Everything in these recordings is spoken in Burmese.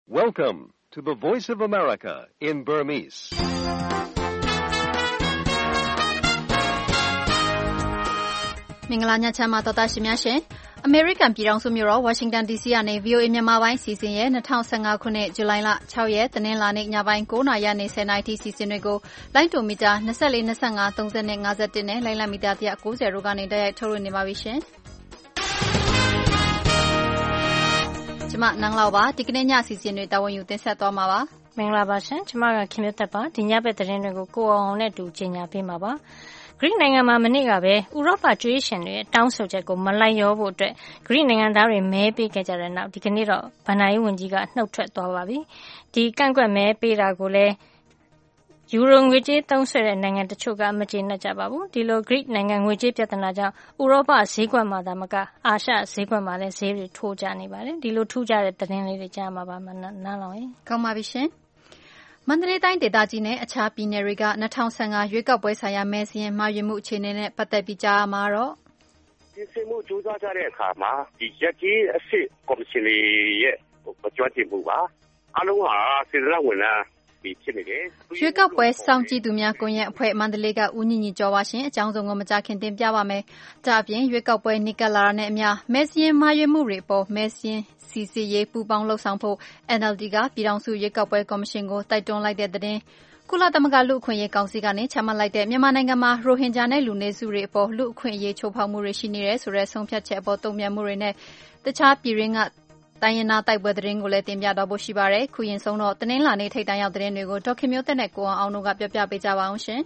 Welcome to the Voice of America in Burmese. ။မင်္ဂလာညချမ်းပါတော်သားရှင်များရှင်။ American ပြည်ထောင်စုမြို့တော် Washington DC ကနေ VOA မြန်မာပိုင်းစီစဉ်ရဲ့2015ခုနှစ်ဇူလိုင်လ6ရက်တနင်္လာနေ့ညပိုင်း9:00နာရီနေ10:00နာရီထိစီစဉ်တွေကိုလိုင်းတိုမီတာ24 25 30နဲ့51နဲ့လိုင်းလမီတာ190တို့ကနေတိုက်ရိုက်ထုတ်လွှင့်နေပါပြီရှင်။ကျမနန်းလောက်ပါဒီကနေ့ညစီစဉ်တွေတာဝန်ယူတင်ဆက်သွားမှာပါ။မင်္ဂလာပါရှင်။ကျမကခင်မျိုးသက်ပါဒီညဘက်သတင်းတွေကိုကိုအောင်နဲ့တူကြီးညာပေးမှာပါ။ဂရိနိုင်ငံမှာမနေ့ကပဲဥရောပကျွေးရှင်တွေတောင်းဆိုချက်ကိုမလိုက်ရောဖို့အတွက်ဂရိနိုင်ငံသားတွေမဲပေးခဲ့ကြတဲ့နောက်ဒီကနေ့တော့ဗန်နာယီဝန်ကြီးကနှုတ်ထွက်သွားပါပြီ။ဒီကန့်ကွက်မဲပေးတာကိုလည်းယူရိုငွေကြေးသုံးစွဲတဲ့နိုင်ငံတချို့ကမကျေနပ်ကြပါဘူး။ဒီလိုဂရိနိုင်ငံငွေကြေးပြဿနာကြောင့်ဥရောပဈေးကွက်မှာသာမကအာရှဈေးကွက်မှာလည်းဈေးတွေထိုးကျနေပါတယ်။ဒီလိုထူးခြားတဲ့သတင်းလေးတွေကြားမှာပါနားလောင်ရင်ကောင်းပါပြီရှင်။မန္တလေးတိုင်းဒေသကြီးနဲ့အခြားပြည်နယ်တွေက2015ရွေးကောက်ပွဲဆိုင်ရာမဲစာရင်းမှားယွင်းမှုအခြေအနေနဲ့ပတ်သက်ပြီးကြားရမှာတော့ပြင်ဆင်မှုကြိုးစားကြတဲ့အခါမှာဒီရက်ကြီးအစစ်ကော်မရှင်ရဲ့ကြွတင်မှုပါအလုံးဟာစေတနာဝန်ထမ်းဖြစ်နေတယ်ရွေးကောက်ပွဲစောင့်ကြည့်သူများကွန်ရက်အဖွဲ့မန္တလေးကဦးညီညီကျော်ပါရှင်အကြောင်းစုံကိုမကြခင်တင်ပြပါမယ်။ဒါအပြင်ရွေးကောက်ပွဲနီးကပ်လာတာနဲ့အမျှမဲစာရင်းမှားယွင်းမှုတွေပေါ်မဲစာရင်းစီစစ်ရေးပူးပေါင်းလှုပ်ဆောင်ဖို့ NLD ကပြည်ထောင်စုရွေးကောက်ပွဲကော်မရှင်ကိုတိုက်တွန်းလိုက်တဲ့သတင်းကုလသမဂ္ဂလူ့အခွင့်အရေးကောင်စီကနေချမှတ်လိုက်တဲ့မြန်မာနိုင်ငံမှာရိုဟင်ဂျာနဲ့လူနည်းစုတွေအပေါ်လူ့အခွင့်အရေးချိုးဖောက်မှုတွေရှိနေတယ်ဆိုတဲ့ဆုံးဖြတ်ချက်အပေါ်တုံ့ပြန်မှုတွေနဲ့တခြားပြည်ရင်းကတိုင်းရင်းသားတိုက်ပွဲသတင်းကိုလည်းတင်ပြတော့ဖို့ရှိပါတယ်။ခုရင်ဆုံးတော့တင်းလာနေထိတ်တန်းရောက်သတင်းတွေကိုဒေါက်ခင်မျိုးသက်နဲ့ကိုအောင်တို့ကပြောပြပေးကြပါအောင်ရှင်။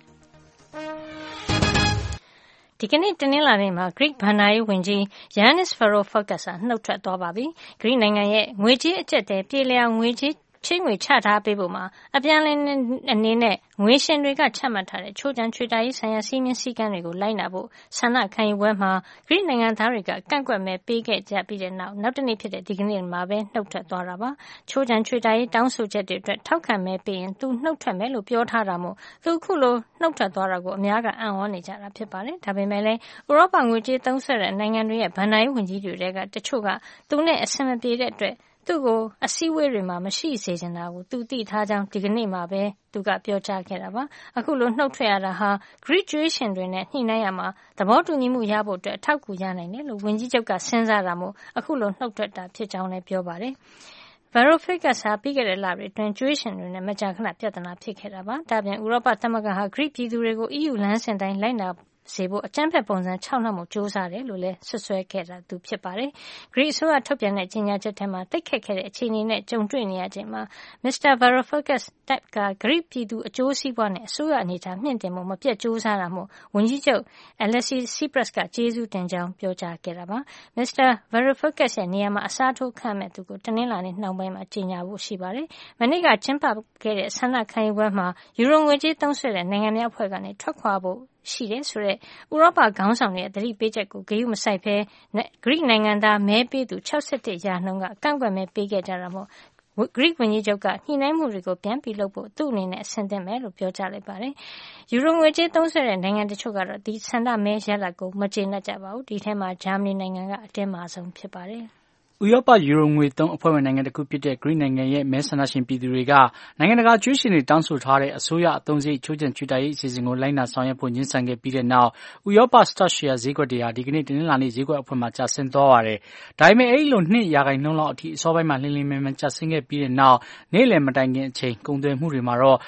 ဒီကနေ့တင်းလာနေ့မှာ Greek ဘဏ္ဍာရေးဝန်ကြီး Yanis Varoufakis နှုတ်ထွက်သွားပါပြီ။ Greek နိုင်ငံရဲ့ငွေကြေးအကျပ်တဲပြေလည်အောင်ငွေကြေးချေးငွေချထားပေးဖို့မှာအပြန်လည်အနေနဲ့ငွေရှင်တွေကချမှတ်ထားတဲ့ချိုးချံချွေတာရေးဆိုင်ရာစည်းမျဉ်းစည်းကမ်းတွေကိုလိုက်နာဖို့ဆန္ဒခံယူပွဲမှာဂရိနိုင်ငံသားတွေကကန့်ကွက်မဲပေးခဲ့ကြပြီးတဲ့နောက်တနေ့ဖြစ်တဲ့ဒီကနေ့မှာပဲနှုတ်ထွက်သွားတာပါချိုးချံချွေတာရေးတောင်းဆိုချက်တွေအတွက်ထောက်ခံမဲပေးရင်သူနှုတ်ထွက်မယ်လို့ပြောထားတာမို့သူခုလိုနှုတ်ထွက်သွားတာကိုအများကအံ့ဩနေကြတာဖြစ်ပါတယ်ဒါပေမဲ့လည်းဥရောပငွေကြေးသုံးစွဲတဲ့နိုင်ငံတွေရဲ့ဘဏ္ဍာရေးဝန်ကြီးတွေကတချို့ကသူနဲ့အဆင်မပြေတဲ့အတွက်သူ့ကိုအစည်းအဝေးတွေမှာမရှိစေချင်တာကိုသူသိထားကြောင်းဒီကနေ့မှာပဲသူကပြောကြားခဲ့တာပါအခုလိုနှုတ်ထွက်ရတာဟာ Greek Jewish တွေနဲ့ညှိနှိုင်းရမှာသဘောတူညီမှုရဖို့အတွက်အထောက်အကူရနိုင်တယ်လို့ဝန်ကြီးချုပ်ကစဉ်းစားတာမို့အခုလိုနှုတ်ထွက်တာဖြစ်ကြောင်းလည်းပြောပါတယ်Varoufakis ဟာပြီးခဲ့တဲ့လတွေအတွင်း Jewish တွေနဲ့မကြာခဏပြဿနာဖြစ်ခဲ့တာပါဒါပြင်ဥရောပသမဂ္ဂဟာ Greek ပြည်သူတွေကို EU လမ်းစဉ်တိုင်းလိုက်နာစေဖို့အကြမ်းဖက်ပုံစံ6နှက်မှုစ조사တယ်လို့လည်းဆွဆွဲခဲ့တာသူဖြစ်ပါတယ်။ Greek အစိုးရထုတ်ပြန်တဲ့ကြေညာချက်ထဲမှာတိတ်ခတ်ခဲ့တဲ့အခြေအနေနဲ့ကြုံတွေ့နေရချိန်မှာ Mr. Varoufakis တပ်က Greek ပြည်သူအကျိုးစီးပွားနဲ့အစိုးရအနေထားမြင့်တင်မှုမပြတ်စ조사တာမို့ဝန်ကြီးချုပ် Alexis Tsipras ကကျေးဇူးတင်ကြောင်းပြောကြားခဲ့တာပါ။ Mr. Varoufakis ရဲ့နေရာမှာအစားထိုးခန့်မဲ့သူကိုတနင်္လာနေ့နှောင်းပိုင်းမှာကြေညာဖို့ရှိပါတယ်။မနေ့ကကျင်းပခဲ့တဲ့ဆန္ဒခံယူပွဲမှာယူရိုငွေကြေးသုံးစွဲတဲ့နိုင်ငံများအဖွဲ့ကနေထွက်ခွာဖို့ရှိတယ်ဆိုတဲ့ဥရောပခေါင်းဆောင်တွေရဲ့သတိပေးချက်ကိုဂရုမစိုက်ဘဲဂရိနိုင်ငံသားမဲပေးသူ61%ကကန့်ကွက်မဲပေးခဲ့ကြတာမို့ဂရိဝန်ကြီးချုပ်ကညှိနှိုင်းမှုတွေကိုပြန်ပြီးလုပ်ဖို့သူ့အနေနဲ့အဆင်သင့်မယ်လို့ပြောကြားလိုက်ပါတယ်။ယူရိုငွေကြေးသုံးစွဲတဲ့နိုင်ငံတချို့ကတော့ဒီဆန္ဒမဲရလဒ်ကိုမကျေနပ်ကြပါဘူး။ဒီထဲမှာဂျာမနီနိုင်ငံကအတင်းမာဆုံးဖြစ်ပါတယ်။ဥရောပယူရိုငွေသုံးအဖွဲ့ဝင်နိုင်ငံတစ်ခုဖြစ်တဲ့ဂရိနိုင်ငံရဲ့မဲဆန္ဒရှင်ပြည်သူတွေကနိုင်ငံတကာကျွေးရှင်တွေတောင်းဆိုထားတဲ့အစိုးရအသုံးစရိတ်ချိုးချံချွေတာရေးအစီအစဉ်ကိုလိုက်နာဆောင်ရွက်ဖို့ညှင်းဆန်ခဲ့ပြီးတဲ့နောက်ဥရောပစတော့ရှယ်ယာဈေးကွက်တွေဟာဒီကနေ့တင်းလာနေ့ဈေးကွက်အဖွဲ့မှာကျဆင်းသွားပါတယ်။ဒါပေမဲ့အဲဒီလို2%လောက်အထိအစောပိုင်းမှာလင်းလင်းမြန်မြန်ကျဆင်းခဲ့ပြီးတဲ့နောက်နေ့လယ်မတိုင်ခင်အချိန်ကုန်သွယ်မှုတွေမှာတော့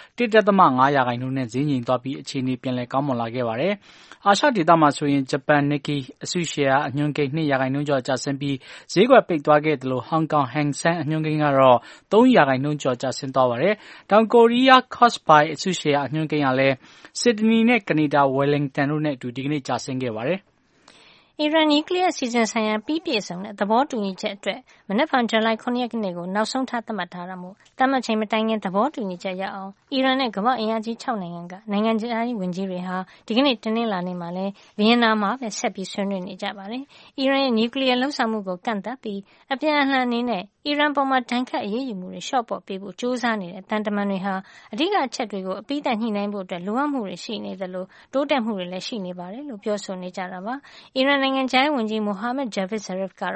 1.5%နဲ့ဈေးငြိမ်သွားပြီးအခြေအနေပြန်လည်ကောင်းမွန်လာခဲ့ပါတယ်။အာရှဒေသမှာဆိုရင်ဂျပန်နစ်ကီအစုရှယ်ယာအညွှန်းကိန်း2%ကျော်ကျဆင်းပြီးဈေးကွက်ပိတ်သွားခဲ့တယ်လို့ဟောင်ကောင်ဟန်ဆန်းအညွှန်းကိန်းကတော့3%ကျော်ကျဆင်းသွားပါတယ်။တောင်ကိုရီးယား Kospi အစုရှယ်ယာအညွှန်းကိန်းကလည်းစစ်ဒနီနဲ့ကနေဒါဝယ်လင်တန်တို့နဲ့အတူဒီကနေ့ကျဆင်းခဲ့ပါတယ်။အီရန်နျူကလ িয়ার အစီအစဉ်ဆိုင်ရာပြီးပြည့်စုံတဲ့သဘောတူညီချက်အတွက်မနက်ဖြန်ဇူလိုင်9 ရက်နေ့ကိုနောက်ဆုံးထားသတ်မှတ်ထားတာမို့သတ်မှတ်ချိန်မတိုင်ခင်သဘောတူညီချက်ရအောင်အီရန်နဲ့ကမ္ဘာ့အင်အားကြီး6နိုင်ငံကနိုင်ငံခြားရေးဝန်ကြီးတွေဟာဒီကနေ့တနင်္လာနေ့မှာလည်းဗီယင်နာမှာပဲဆက်ပြီးဆွေးနွေးနေကြပါတယ်။အီရန်ရဲ့နျူကလ িয়ার လှုပ်ဆောင်မှုကိုကန့်သတ်ပြီးအပြန်အလှန်အနေနဲ့အီရန်ပေါ်မှာဒဏ်ခတ်အရေးယူမှုတွေလျှော့ပေါ့ပေးဖို့ကြိုးစားနေတဲ့တန်တမန်တွေဟာအဓိကအချက်တွေကိုအပြီးသတ်ညှိနှိုင်းဖို့အတွက်လိုအပ်မှုတွေရှိနေသလိုတိုးတက်မှုတွေလည်းရှိနေပါတယ်လို့ပြောဆိုနေကြတာပါ။အီရန်နိုင်ငံခြားရေးဝန်ကြီး Mohammad Javad Zarif ကတော့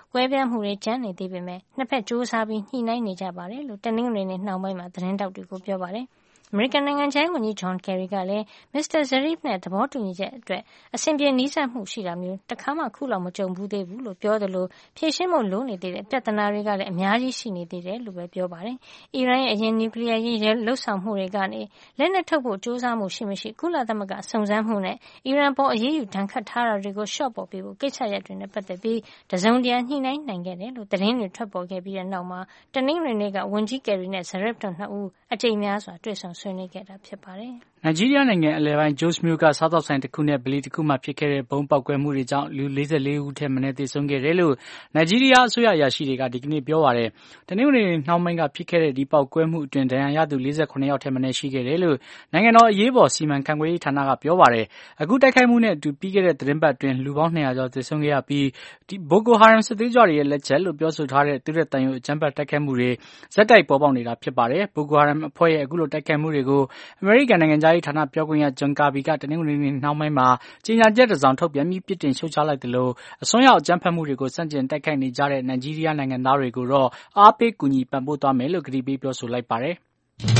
ကွဲပြားမှုတွေကျန်နေသေးပေမဲ့နှစ်ဖက်စ조사ပြီးညှိနှိုင်းနေကြပါတယ်လို့တနင်္ဂနွေနေ့နှောင်းပိုင်းမှာသတင်းတောက်တွေကိုပြောပါတယ်။အမေရိကန်နိုင်ငံခြားရေးဝန်ကြီး John Kerry ကလည်း Mr. Zarif နဲ့သဘောတူညီချက်အတွက်အဆင်ပြေနီးစပ်မှုရှိတာမျိုးတခါမှခုလောက်မကြုံဘူးသေးဘူးလို့ပြောသလိုဖြေရှင်းဖို့လိုနေသေးတဲ့ပြဿနာတွေကလည်းအများကြီးရှိနေသေးတယ်လို့ပဲပြောပါတယ်။အီရန်ရဲ့အရင်နျူကလ িয়ার ရေးလှုပ်ဆောင်မှုတွေကနေလက်နက်ထုတ်ဖို့စ조사မှုရှိမရှိကုလသမဂ္ဂစုံစမ်းမှုနဲ့အီရန်ပေါ်အရေးယူဒဏ်ခတ်ထားတာတွေကိုလျှော့ပေါ့ပေးဖို့ကိစ္စရပ်တွေနဲ့ပတ်သက်ပြီးတစုံတရာညှိနှိုင်းနိုင်ခဲ့တယ်လို့သတင်းတွေထွက်ပေါ်ခဲ့ပြီးတဲ့နောက်မှာတနင်္ဂနွေနေ့ကဝန်ကြီး Kerry နဲ့ Zarif တို့နှစ်ဦးအကြိမ်များစွာတွေ့ဆုံဆွေးနွေးခဲ့တာဖြစ်ပါတယ်။နိုင်ဂျီးရီးယားနိုင်ငံအလယ်ပိုင်း Jos မြို့ကစားသောက်ဆိုင်တစ်ခုနဲ့ဗလီတစ်ခုမှာဖြစ်ခဲ့တဲ့ဗုံးပေါက်ကွဲမှုတွေကြောင့်လူ44ဦးထက်မနည်းသေဆုံးခဲ့တယ်လို့နိုင်ဂျီးရီးယားအစိုးရအရာရှိတွေကဒီကနေ့ပြောပါတယ်။တနင်္ဂနွေနေ့နှောင်းပိုင်းကဖြစ်ခဲ့တဲ့ဒီပေါက်ကွဲမှုအတွင်းဒဏ်ရာရသူ48ယောက်ထက်မနည်းရှိခဲ့တယ်လို့နိုင်ငံတော်အရေးပေါ်စီမံခန့်ခွဲရေးဌာနကပြောပါတယ်။အခုတိုက်ခိုက်မှုနဲ့အတူပြီးခဲ့တဲ့သတင်းပတ်အတွင်းလူပေါင်း200ကျော်သေဆုံးခဲ့ရပြီးဘိုကိုဟာရမ်စစ်သွေးကြွတွေရဲ့လက်ချက်လို့ပြောဆိုထားတဲ့သူတို့တန်ယုံအကြမ်းဖက်တိုက်ခိုက်မှုတွေဇက်တိုက်ပေါ်ပေါက်နေတာဖြစ်ပါတယ်။ဘိုကိုဟာရမ်အဖွဲ့ရဲ့အခုလိုတိုက်ခိုက်မှုတွေကိုအမေရိကန်နိုင်ငံသားရေးဌာနပြောခွင့်ရဂျွန်ကာဘီကတနင်္ဂနွေနေ့နှောင်းပိုင်းမှာကြေညာချက်တစ်စောင်ထုတ်ပြန်ပြီးပြစ်တင်ရှုတ်ချလိုက်တယ်လို့အစွန်းရောက်အကြမ်းဖက်မှုတွေကိုစန့်ကျင်တိုက်ခိုက်နေကြတဲ့နိုင်ဂျီးရီးယားနိုင်ငံသားတွေကိုတော့အားပေးကူညီပံ့ပိုးသွားမယ်လို့ကတိပေးပြောဆိုလိုက်ပါတယ်။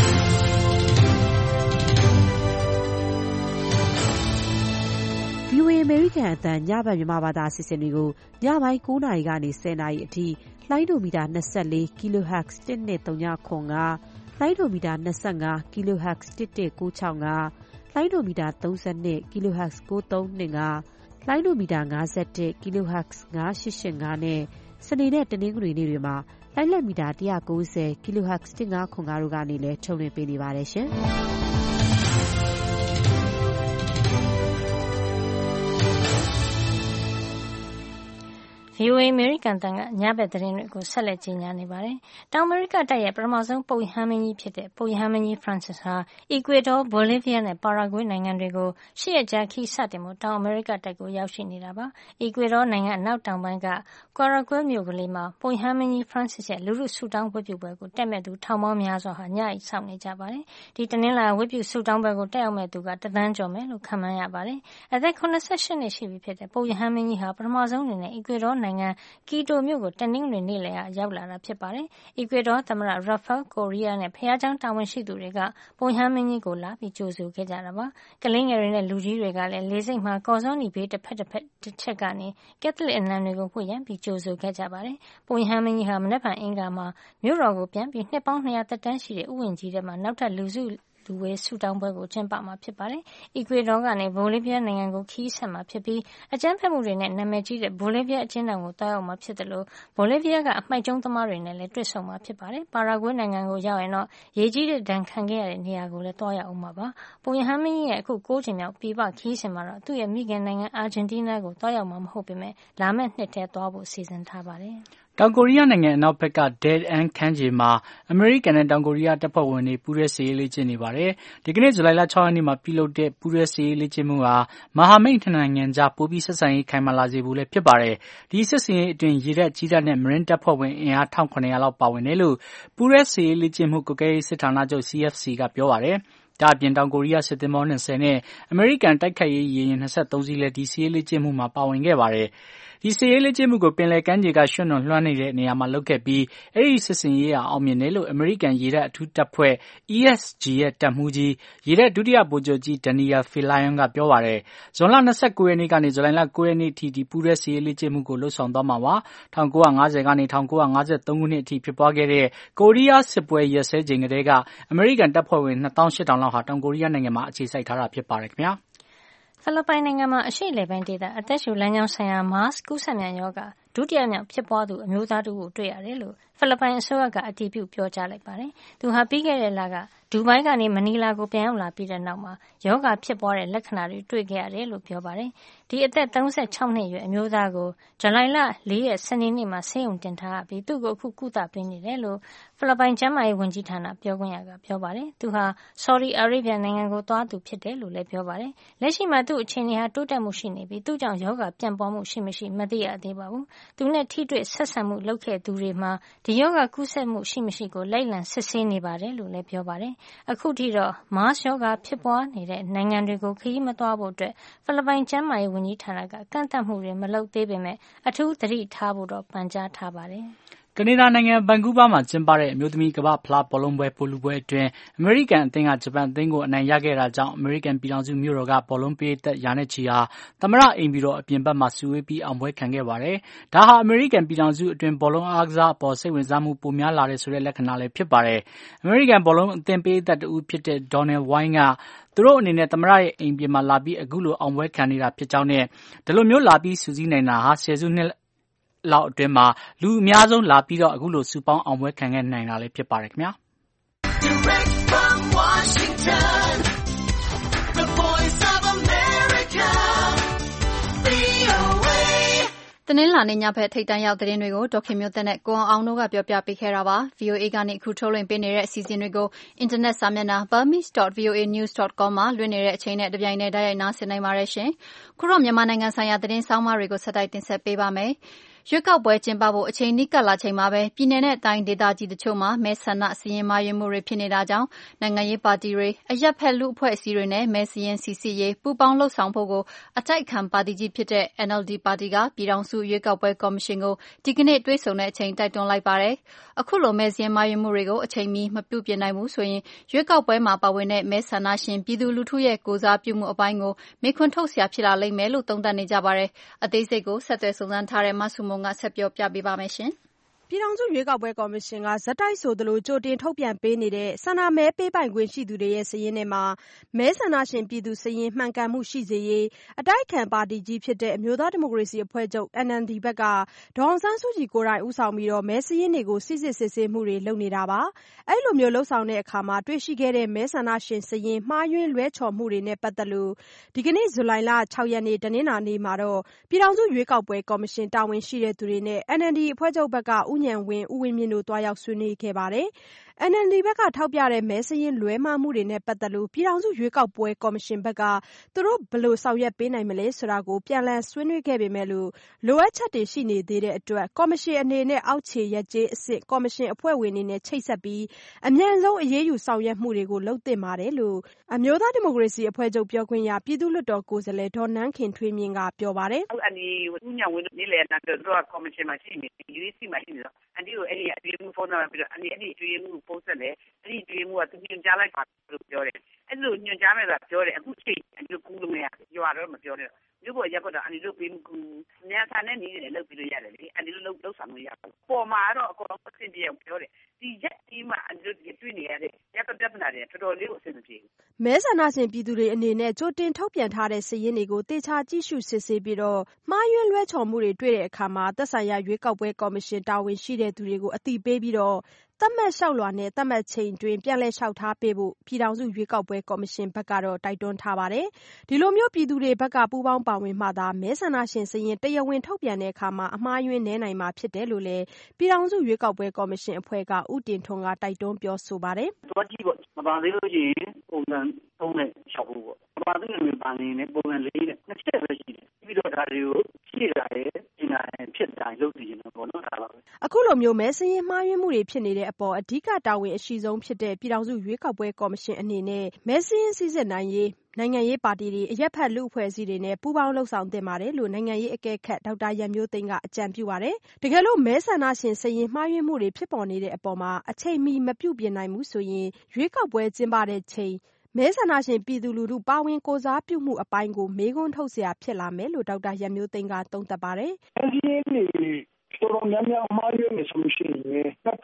VOA အမေရိကန်အသံညဘက်မြန်မာဘာသာအစီအစဉ်တွေကိုညပိုင်း9နာရီကနေ10နာရီအထိလိုင်းဒိုမီတာ24 kHz 1239လိုင်းဒိုမီတာ25 kHz 11965လိုင်းဒိုမီတာ32 kHz 9325လိုင်းဒိုမီတာ51 kHz 9885နဲ့စနေနဲ့တနင်္ဂနွေနေ့တွေမှာလိုင်းလက်မီတာ190 kHz 1505တို့ကနေလည်းထုတ်လွှင့်ပေးနေပါတယ်ရှင်။ VOA အမေရိကန်အသံကညဘက်သတင်းတွေကိုဆက်လက်ကြေညာနေပါတယ်။တောင်အမေရိကတိုက်ရဲ့ပထမဆုံးပုပ်ရဟန်းမင်းကြီးဖြစ်တဲ့ပုပ်ရဟန်းမင်းကြီး Francis ဟာအီကွေဒေါ၊ဘိုလီးဗီးယားနဲ့ပါရာဂွေးနိုင်ငံတွေကို8ရက်ကြာခရီးစတင်ဖို့တောင်အမေရိကတိုက်ကိုရောက်ရှိနေတာပါ။အီကွေဒေါနိုင်ငံအနောက်တောင်ပိုင်းကကွာရာဂွေးမြို့ကလေးမှာပုပ်ရဟန်းမင်းကြီး Francis ရဲ့လူထုဆုတောင်းဝတ်ပြုပွဲကိုတက်မဲ့သူထောင်ပေါင်းများစွာဟာညအိပ်စောင့်နေကြပါတယ်။ဒီတနင်္လာဝတ်ပြုဆုတောင်းပွဲကိုတက်ရောက်မဲ့သူက1 သန်းကျော်မယ်လို့ခန့်မှန်းရပါတယ်။အသက်88နှစ်ရှိပြီဖြစ်တဲ့ပုပ်ရဟန်းမင်းကြီးဟာပထမဆုံးအနေနဲ့အီကွေဒေါနိုင်ငံကီတိုမြို့ကိုတနင်္ဂနွေနေ့လည်ရောက်လာတာဖြစ်ပါတယ်။အီကွေဒေါသမ္မတ Rafael Correa နဲ့ဘုရားကျောင်းတာဝန်ရှိသူတွေကပုပ်ရဟန်းမင်းကြီးကိုလာပြီးကြိုဆိုခဲ့ကြတာပါ။ကလေးငယ်တွေနဲ့လူကြီးတွေကလည်းလေဆိပ်မှာကော်ဇောနီဘေးတစ်ချက်ကနေကက်သလစ်အလံတွေကိုဝှေ့ရမ်းပြီးကြိုဆိုခဲ့ကြပါတယ်။ပုပ်ရဟန်းမင်းကြီးဟာမနက်ဖြန်အင်္ဂါမှာမြို့တော်ကိုပြန်ပြီးနှစ်ပေါင်း200သက်တမ်းရှိတဲ့ဥယျာဉ်ကြီးထဲမှာနောက်ထပ်လူစုလူဝေးဆုတောင်းပွဲကိုကျင်းပမှာဖြစ်ပါတယ်။အီကွေဒေါကနေဘိုလီးဗီးယားနိုင်ငံကိုခရီးဆက်မှာဖြစ်ပြီးအကြမ်းဖက်မှုတွေနဲ့နာမည်ကြီးတဲ့ဘိုလီးဗီးယားအကျဉ်းထောင်ကိုတွားရောက်မှာဖြစ်တယ်လို့ဘိုလီးဗီးယားကအမှိုက်ကျုံးသမားတွေနဲ့လည်းတွေ့ဆုံမှာဖြစ်ပါတယ်။ပါရာဂွေးနိုင်ငံကိုရောက်ရင်တော့ရေကြီးတဲ့ဒဏ်ခံခဲ့ရတဲ့နေရာကိုလည်းတွားရောက်အောင်မှာပါ။ပုပ်ရဟန်းမင်းကြီးရဲ့အခု9ကြိမ်မြောက်ပြည်ပခရီးစဉ်မှာတော့သူ့ရဲ့မိခင်နိုင်ငံအာဂျင်တီးနားကိုတွားရောက်မှာမဟုတ်ပေမဲ့လာမယ့်နှစ်ထဲတွားဖို့စီစဉ်ထားပါတယ်။တောင်ကိုရီးယားနိုင်ငံအနောက်ဘက်က Dead End ခမ်းခြေမှာအမေရိကန်နဲ့တောင်ကိုရီးယားတပ်ဖွဲ့ဝင်တွေပူးတွဲစစ်ရေးလေ့ကျင့်နေပါတယ်။ဒီကနေ့ဇူလိုင်လ6ရက်နေ့မှာပြုလုပ်တဲ့ပူးတွဲစစ်ရေးလေ့ကျင့်မှုဟာမဟာမိတ်နိုင်ငံကြားပိုပြီးဆက်ဆံရေးခိုင်မာလာစေဖို့လည်းဖြစ်ပါတယ်။ဒီစစ်စင်ရေးအတွင်းရေတပ်ကြီးတပ်နဲ့မရင်းတပ်ဖွဲ့ဝင်အင်အား1700လောက်ပါဝင်တယ်လို့ပူးတွဲစစ်ရေးလေ့ကျင့်မှုကွပ်ကဲရေးစစ်ဌာနချုပ် CFC ကပြောပါတယ်။ဒါအပြင်တောင်ကိုရီးယားစစ်သင်္ဘော20နဲ့အမေရိကန်တိုက်ခိုက်ရေးရေယာဉ်23စီးလည်းဒီစစ်ရေးလေ့ကျင့်မှုမှာပါဝင်ခဲ့ပါတယ်။ဒီစစ်ရေးလေ့ကျင့်မှုကိုပင်လယ်ကမ်းခြေကရွှံ့နွံလွှမ်းနေတဲ့နေရာမှာလုပ်ခဲ့ပြီးအဲဒီစစ်စင်ရေးဟာအောင်မြင်တယ်လို့အမေရိကန်ရေတပ်အထူးတပ်ဖွဲ့ ESG ရဲ့တပ်မှူးကြီးရေတပ်ဒုတိယဗိုလ်ချုပ်ကြီး Daniel Filion ကပြောပါတယ်။ဇွန်လ29ရက်နေ့ကနေဇူလိုင်လ9ရက်နေ့အထိဒီပူးတွဲစစ်ရေးလေ့ကျင့်မှုကိုလှုပ်ဆောင်သွားမှာပါ။1950ကနေ1953ခုနှစ်အထိဖြစ်ပွားခဲ့တဲ့ကိုရီးယားစစ်ပွဲရက်စဲချိန်ကတည်းကအမေရိကန်တပ်ဖွဲ့ဝင်2800လောက်ဟာတောင်ကိုရီးယားနိုင်ငံမှာအခြေစိုက်ထားတာဖြစ်ပါတယ်ခင်ဗျာ။ဖိလစ်ပိုင်နိုင်ငံမှာအရှေ့အလယ်ပိုင်းဒေသအသက်ရှူလမ်းကြောင်းဆိုင်ရာ MERS ကူးစက်မြန်ရောဂါဒုတိယမြောက်ဖြစ်ပွားသူအမျိုးသားတဦးကိုတွေ့ရတယ်လို့ဖိလစ်ပိုင်အစိုးရကအတည်ပြုပြောကြားလိုက်ပါတယ်။သူဟာပြီးခဲ့တဲ့လကဒူဘိုင်းကနေမနီလာကိုပြန်ရောက်လာပြီးတဲ့နောက်မှာရောဂါဖြစ်ပွားတဲ့လက္ခဏာတွေတွေ့ခဲ့ရတယ်လို့ပြောပါတယ်။ဒီအသက်36နှစ်အရွယ်အမျိုးသားကိုဇူလိုင်လ4ရက်စနေနေ့မှာဆေးရုံတင်ထားပြီးသူ့ကိုအခုကုသပေးနေတယ်လို့ဖိလစ်ပိုင်ကျန်းမာရေးဝန်ကြီးဌာနပြောခွင့်ရကပြောပါတယ်။သူဟာဆော်ဒီအာရေဗျနိုင်ငံကိုသွားသူဖြစ်တယ်လို့လည်းပြောပါတယ်။လက်ရှိမှာသူ့အခြေအနေဟာတိုးတက်မှုရှိနေပြီးသူ့ကြောင့်ရောဂါပြန့်ပွားမှုရှိမရှိမသိရသေးပါဘူးသူနဲ့ထိတွေ့ဆက်ဆံမှုလုပ်ခဲ့သူတွေမှာဒီရောဂါကူးစက်မှုရှိမရှိကိုလိုက်လံစစ်ဆေးနေပါတယ်လို့လည်းပြောပါတယ်။အခုထိတော့မားစ်ရောဂါဖြစ်ပွားနေတဲ့နိုင်ငံတွေကိုခရီးမသွားဖို့အတွက်ဖိလစ်ပိုင်ကျန်းမာရေးဝန်ကြီးဌာနကကန့်သတ်မှုတွေမလုပ်သေးပေမဲ့အထူးသတိထားဖို့တော့ပန်ကြားထားပါတယ်။ကနေဒါနိုင်ငံဗန်ကူးဗားမှာကျင်းပတဲ့အမျိုးသမီးကမ္ဘာ့ဖလားဘောလုံးပွဲဗိုလ်လုပွဲအတွင်းအမေရိကန်အသင်းကဂျပန်အသင်းကိုအနိုင်ရခဲ့တာကြောင့်အမေရိကန်ပြည်ထောင်စုမြို့တော်ကဘောလုံးပရိသတ်ရာနဲ့ချီဟာသမ္မတအိမ်ဖြူတော်အပြင်ဘက်မှာစုဝေးပြီးအောင်ပွဲခံခဲ့ပါတယ်။ဒါဟာအမေရိကန်ပြည်ထောင်စုအတွင်းဘောလုံးအားကစားအပေါ်စိတ်ဝင်စားမှုပိုများလာတဲ့ဆိုတဲ့လက္ခဏာလည်းဖြစ်ပါတယ်။အမေရိကန်ဘောလုံးအသင်းပရိသတ်တဦးဖြစ်တဲ့ Donald Wine ကသူတို့အနေနဲ့သမ္မတရဲ့အိမ်ပြင်မှာလာပြီးအခုလိုအောင်ပွဲခံနေတာဖြစ်ကြောင်းနဲ့ဒီလိုမျိုးလာပြီးစုစည်းနိုင်တာဟာဆယ်စုနှစ်လောက်အတွင်းမှာလူအများဆုံးလာပြီးတော့အခုလိုစုပေါင်းအောင်ပွဲခံခဲ့နိုင်တာလည်းဖြစ်ပါတယ်ခင်ဗျာ Direct from Washington The Voice of America VOA တနင်္လာနေ့ညဘက်ထိပ်တန်းရောက်သတင်းတွေကိုဒေါက်ခင်မျိုးသက်နဲ့ကိုအောင်တို့ကပြောပြပေးခဲ့တာပါ VOA ကနေအခုထုတ်လွှင့်ပေးနေတဲ့အစီအစဉ်တွေကိုအင်တာနက်စာမျက်နှာ burmese.voanews.com မှာလွှင့်နေတဲ့အချိန်နဲ့တပြိုင်တည်းတိုက်ရိုက်နားဆင်နိုင်ပါတယ်ရှင်ခုတော့မြန်မာနိုင်ငံဆိုင်ရာသတင်းဆောင်းပါးတွေကိုဆက်တိုက်တင်ဆက်ပေးပါမယ်ရွေးကောက်ပွဲကျင်းပဖို့အချိန်နီးကပ်လာချိန်မှာပဲပြည်내နဲ့တိုင်းဒေသကြီးတချို့မှာမဲဆန္ဒစည်းရုံးမှားယွင်းမှုတွေဖြစ်နေတာကြောင့်နိုင်ငံရေးပါတီတွေအရက်ဖက်လူအဖွဲ့အစည်းတွေနဲ့မဲစည်းရုံးစီစစ်ရေးပူးပေါင်းလှုပ်ဆောင်ဖို့ကိုအတိုက်ခံပါတီကြီးဖြစ်တဲ့ NLD ပါတီကပြည်ထောင်စုရွေးကောက်ပွဲကော်မရှင်ကိုဒီကနေ့တွေ့ဆုံတဲ့အချိန်တိုက်တွန်းလိုက်ပါတယ်အခုလိုမဲစည်းရုံးမှားယွင်းမှုတွေကိုအချိန်မီမပြုပြင်နိုင်ဘူးဆိုရင်ရွေးကောက်ပွဲမှာပါဝင်တဲ့မဲဆန္ဒရှင်ပြည်သူလူထုရဲ့ကိုယ်စားပြုမှုအပိုင်းကိုမေးခွန်းထုတ်စရာဖြစ်လာလိမ့်မယ်လို့သုံးသပ်နေကြပါတယ်အသေးစိတ်ကိုဆက်သွယ်စုံစမ်းထားတဲ့မဆုမုံကဆက်ပြောပြပေးပါမယ်ရှင်ပြည်ထောင်စုရွေးကောက်ပွဲကော်မရှင်ကဇက်တိုက်ဆိုသလိုကြိုတင်ထုတ်ပြန်ပေးနေတဲ့ဆန္ဒမဲပေးပိုင်ခွင့်ရှိသူတွေရဲ့စာရင်းထဲမှာမဲဆန္ဒရှင်ပြည်သူစာရင်းမှန်ကန်မှုရှိစေရေးအတိုက်အခံပါတီကြီးဖြစ်တဲ့အမျိုးသားဒီမိုကရေစီအဖွဲ့ချုပ် NLD ဘက်ကဒေါ်အောင်ဆန်းစုကြည်ကိုယ်တိုင်ဦးဆောင်ပြီးမဲစာရင်းတွေကိုစစ်ဆေးမှုတွေလုပ်နေတာပါအဲ့လိုမျိုးလှုပ်ဆောင်တဲ့အခါမှာတွေ့ရှိခဲ့တဲ့မဲဆန္ဒရှင်စာရင်းမှားယွင်းလွဲချော်မှုတွေနဲ့ပတ်သက်လို့ဒီကနေ့ဇူလိုင်လ 6 ရက်နေ့တနင်္လာနေ့မှာတော့ပြည်ထောင်စုရွေးကောက်ပွဲကော်မရှင်တာဝန်ရှိတဲ့သူတွေနဲ့ NLD အဖွဲ့ချုပ်ဘက်ကဦးဉာဏ်ဝင်းဦးဝင်းမြင့်တို့တွားရောက်ဆွေးနွေးခဲ့ပါတယ်။ NLD ဘက်ကထောက်ပြတဲ့မဲစာရင်းလွဲမှားမှုတွေနဲ့ပတ်သက်လို့ပြည်ထောင်စုရွေးကောက်ပွဲကော်မရှင်ဘက်ကသူတို့ဘယ်လိုဆောင်ရွက်ပေးနိုင်မလဲဆိုတာကိုပြန်လည်ဆွေးနွေးခဲ့ပေမဲ့လိုအပ်ချက်တွေရှိနေသေးတဲ့အတွက်ကော်မရှင်အနေနဲ့အောက်ခြေရပ်ကျေးအဆင့်ကော်မရှင်အဖွဲ့ဝင်တွေနဲ့ချိတ်ဆက်ပြီးအမြန်ဆုံးအရေးယူဆောင်ရွက်မှုတွေကိုလုပ်သင့်ပါတယ်လို့အမျိုးသားဒီမိုကရေစီအဖွဲ့ချုပ်ပြောခွင့်ရပြည်သူ့လွှတ်တော်ကိုယ်စားလှယ်ဒေါ်နန်းခင်ထွေးမြင့်ကပြောပါတယ်။ဦးဉာဏ်ဝင်းနေ့လည်นั้นတို့ကကော်မရှင်မှာရှိနေ UEC မှာရှိနေတော့အန်တီကိုအဲ့ဒီအတွေ့အမှုဖုန်းနံပါတ်ပြီးတော့အဲ့ဒီအတွေ့အမှုပို့ဆက်တယ်အဲ့ဒီအတွေ့အမှုကသူညွှန်ကြားလိုက်ပါလို့ပြောတယ်အဲ့လိုညွှန်ကြားမယ်ဆိုတာပြောတယ်အခုချိန်အန်တီကူးလို့မရရွာတော့မပြောနဲ့မြို့ပေါ်ရက်ကတော့အန်တီတို့ပေးမှုကူမြန်ဆန်တဲ့နည်းနဲ့လုပ်ပြီးလို့ရတယ်လေအန်တီတို့လှုပ်ဆောင်လို့ရပါဘူးပေါ်မှာတော့အကုန်လုံးအဆင်ပြေအောင်ပြောတယ်ဒီရက်ဒီမှာအန်တီတို့တွေ့နေရတဲ့ရက်ပြဿနာတွေတော်တော်လေးကိုအဆင်မပြေဘူးမဲဆန္ဒရှင်ပြည်သူတွေအနေနဲ့ကြိုတင်ထုတ်ပြန်ထားတဲ့စာရင်းတွေကိုတေချာကြည့်ရှုစစ်ဆေးပြီးတော့မှားယွင်းလွဲချော်မှုတွေတွေ့တဲ့အခါမှာသက်ဆိုင်ရာရွေးကောက်ပွဲကော်မရှင်တာဝန်ရှိတဲ့သူတွေကိုအသိပေးပြီးတော့သတ်မှတ်လျှောက်လွှာနဲ့သတ်မှတ်ချိန်တွင်ပြန်လည်လျှောက်ထားပေးဖို့ပြည်ထောင်စုရွေးကောက်ပွဲကော်မရှင်ဘက်ကတော့တိုက်တွန်းထားပါတယ်။ဒီလိုမျိုးပြည်သူတွေဘက်ကပူးပေါင်းပါဝင်မှသာမဲဆန္ဒရှင်စာရင်းတရားဝင်ထုတ်ပြန်တဲ့အခါမှာအမှားယွင်းနည်းနိုင်မှာဖြစ်တယ်လို့လည်းပြည်ထောင်စုရွေးကောက်ပွဲကော်မရှင်အဖွဲ့ကဦးတင်ထွန်းကတိုက်တွန်းပြောဆိုပါတယ်။သွားကြည့်ပေါ့မပါသေးလို့ရှိရင်ပုံစံ3နဲ့လျှောက်ဖို့ပေါ့။မပါသေးရင်ပါနေနဲ့ပုံစံ4နဲ့နှစ်ချက်ပဲရှိတယ်။ပြီးတော့ဒါတွေကိုဖြည့်တာရဲ့ပြင်တာရဲ့ဖြစ်တာလုပ်နေတယ်ပေါ့နော်ဒါပါပဲ။အခုလိုမျိုးမဲစာရင်းမှားယွင်းမှုတွေဖြစ်နေတဲ့အပေါ်အဓိကတာဝန်အရှိဆုံးဖြစ်တဲ့ပြည်ထောင်စုရွေးကောက်ပွဲကော်မရှင်အနေနဲ့မဲစာရင်းစည်းစစ်နိုင်ရေးနိုင်ငံရေးပါတီတွေအရက်ဖက်လူအဖွဲ့အစည်းတွေနဲ့ပူးပေါင်းလှုပ်ဆောင်သင့်ပါတယ်လို့နိုင်ငံရေးအကဲခတ်ဒေါက်တာရန်မျိုးသိန်းကအကြံပြုပါတယ်။တကယ်လို့မဲဆန္ဒရှင်စာရင်းမှားယွင်းမှုတွေဖြစ်ပေါ်နေတဲ့အပေါ်မှာအချိန်မီမပြုပြင်နိုင်ဘူးဆိုရင်ရွေးကောက်ပွဲကျင်းပတဲ့ချိန်မဲဆန္ဒရှင်ပြည်သူလူထုပါဝင်ကိုစားပြုမှုအပိုင်းကိုမေးခွန်းထုတ်เสียဖြစ်လာမယ်လို့ဒေါက်တာရန်မျိုးသိန်းကသုံးသပ်ပါတယ်။အဲဒီတော်တော်များများမှားယွင်းနေဆိုလို့ရှိရင်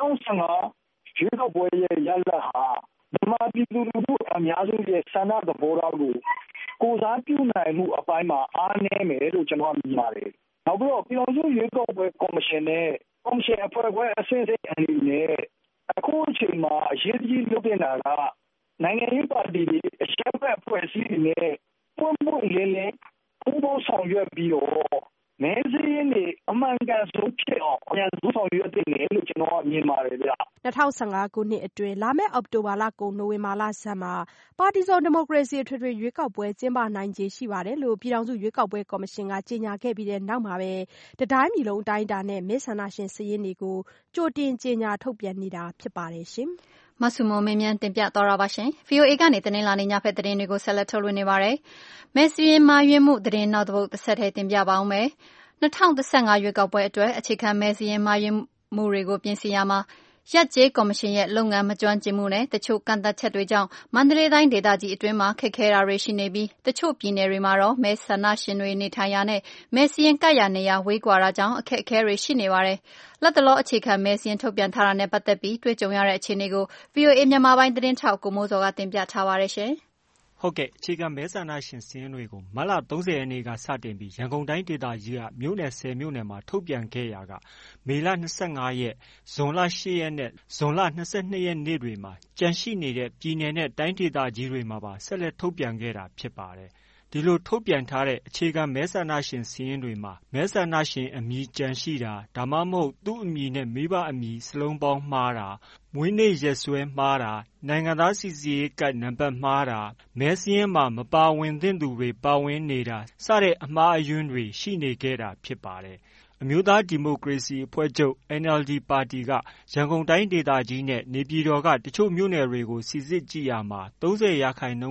2015ရွေးကောက်ပွဲရဲ့ရလဒ်ဟာမြန်မာပြည်သူလူထုအများစုရဲ့ဆန္ဒသဘောထားကိုစားပြုနိုင်မှုအပိုင်းမှာအားနည်းမယ်လို့ကျွန်တော်မြင်ပါတယ်။နောက်ပြီးတော့ပြည်ထောင်စုရွေးကောက်ပွဲကော်မရှင်နဲ့ကော်မရှင်အဖွဲ့ခွဲအဆင့်ဆင့်အနေနဲ့အခုအချိန်မှာအရေးကြီးလုပ်နေတာကနိုင်ငံရေးပါတီတွေအရှက်ဖက်ဖွဲ့စည်းနေနဲ့ပုံပုံလေးလေးပူးပေါင်းဆောင်ရွက်ပြီးတော့မဲစရင်းတွေအမှန်ကန်ဆုံးဖြစ်အောင်အများဆုံးဆောင်ရွက်တင်တယ်လို့ကျွန်တော်မြင်ပါတယ်ဗျ။ 2015 ခုနှစ်အတွင်းလာမယ့်အောက်တိုဘာလကုန်နိုဝင်ဘာလဆန်းမှာပါတီစုံဒီမိုကရေစီအထွေထွေရွေးကောက်ပွဲကျင်းပနိုင်ခြေရှိပါတယ်လို့ပြည်ထောင်စုရွေးကောက်ပွဲကော်မရှင်ကကြေညာခဲ့ပြီးတဲ့နောက်မှာပဲတတိုင်းပြည်လုံးအတိုင်းအတာနဲ့မဲဆန္ဒရှင်စာရင်းတွေကိုကြိုတင်ကြေညာထုတ်ပြန်နေတာဖြစ်ပါတယ်ရှင်မဆုမမင်းမြန်တင်ပြသွားတာပါရှင် VOA ကနေတနင်္လာနေ့ညဖက်သတင်းတွေကိုဆက်လက်ထုတ်လွှင့်နေပါတယ်မဲစရင်းမာရွေးမှုသတင်းနောက်တစ်ပုဒ်တစ်ဆက်ထဲတင်ပြပါအောင်မယ်2015ရွေးကောက်ပွဲအတွက်အခြေခံမဲစရင်းမာရွေးမှုတွေကိုပြင်ဆင်ရမှာရပ်ကျေးကော်မရှင်ရဲ့လုပ်ငန်းမကျွမ်းကျင်မှုနဲ့တချို့ကန့်သတ်ချက်တွေကြောင့်မန္တလေးတိုင်းဒေသကြီးအတွင်းမှာခက်ခဲတာတွေရှိနေပြီးတချို့ပြည်နယ်တွေမှာတော့မဲဆန္ဒရှင်တွေနေထိုင်ရာနဲ့မဲစရင်းကပ်ရာနေရာဝေးကွာတာကြောင့်အခက်အခဲတွေရှိနေပါတယ်။လက်တလောအခြေခံမဲစရင်းထုတ်ပြန်ထားတာနဲ့ပတ်သက်ပြီးတွေ့ကြုံရတဲ့အခြေအနေကို VOA မြန်မာပိုင်းသတင်းထောက်ကိုမိုးစောကတင်ပြထားပါတယ်ရှင်။ဟုတ်ကဲ့အခြေခံမဲဆန္ဒရှင်စာရင်းတွေကိုမတ်လ30ရက်နေ့ကစတင်ပြီးရန်ကုန်တိုင်းဒေသကြီးကမြို့နယ်10မြို့နယ်မှာထုတ်ပြန်ခဲ့ရာကမေလ25ရက်ဇွန်လ8ရက်နဲ့ဇွန်လ22ရက်နေ့တွေမှာကြန့်ရှိနေတဲ့ပြည်နယ်နဲ့တိုင်းဒေသကြီးတွေမှာပါဆက်လက်ထုတ်ပြန်ခဲ့တာဖြစ်ပါတယ်။ဒီလိုထုတ်ပြန်ထားတဲ့အခြေခံမဲဆန္ဒရှင်စာရင်းတွေမှာမဲဆန္ဒရှင်အမည်ကြန့်ရှိတာဒါမှမဟုတ်သူ့အမည်နဲ့မိဘအမည်စလုံးပေါင်းမှားတာမွေးနေ့ရက်စွဲမှားတာနိုင်ငံသားစီစီရေးကတ်နံပါတ်မှားတာမဲစရင်းမှာမပါဝင်သင့်သူတွေပါဝင်နေတာစတဲ့အမှားအယွင်းတွေရှိနေခဲ့တာဖြစ်ပါတယ်။အမျိုးသားဒီမိုကရေစီအဖွဲ့ချုပ် NLD ပါတီကရန်ကုန်တိုင်းဒေသကြီးနဲ့နေပြည်တော်ကတချို့မြို့နယ်တွေကိုစီစစ်ကြည့်ရမှာ30%ကနေ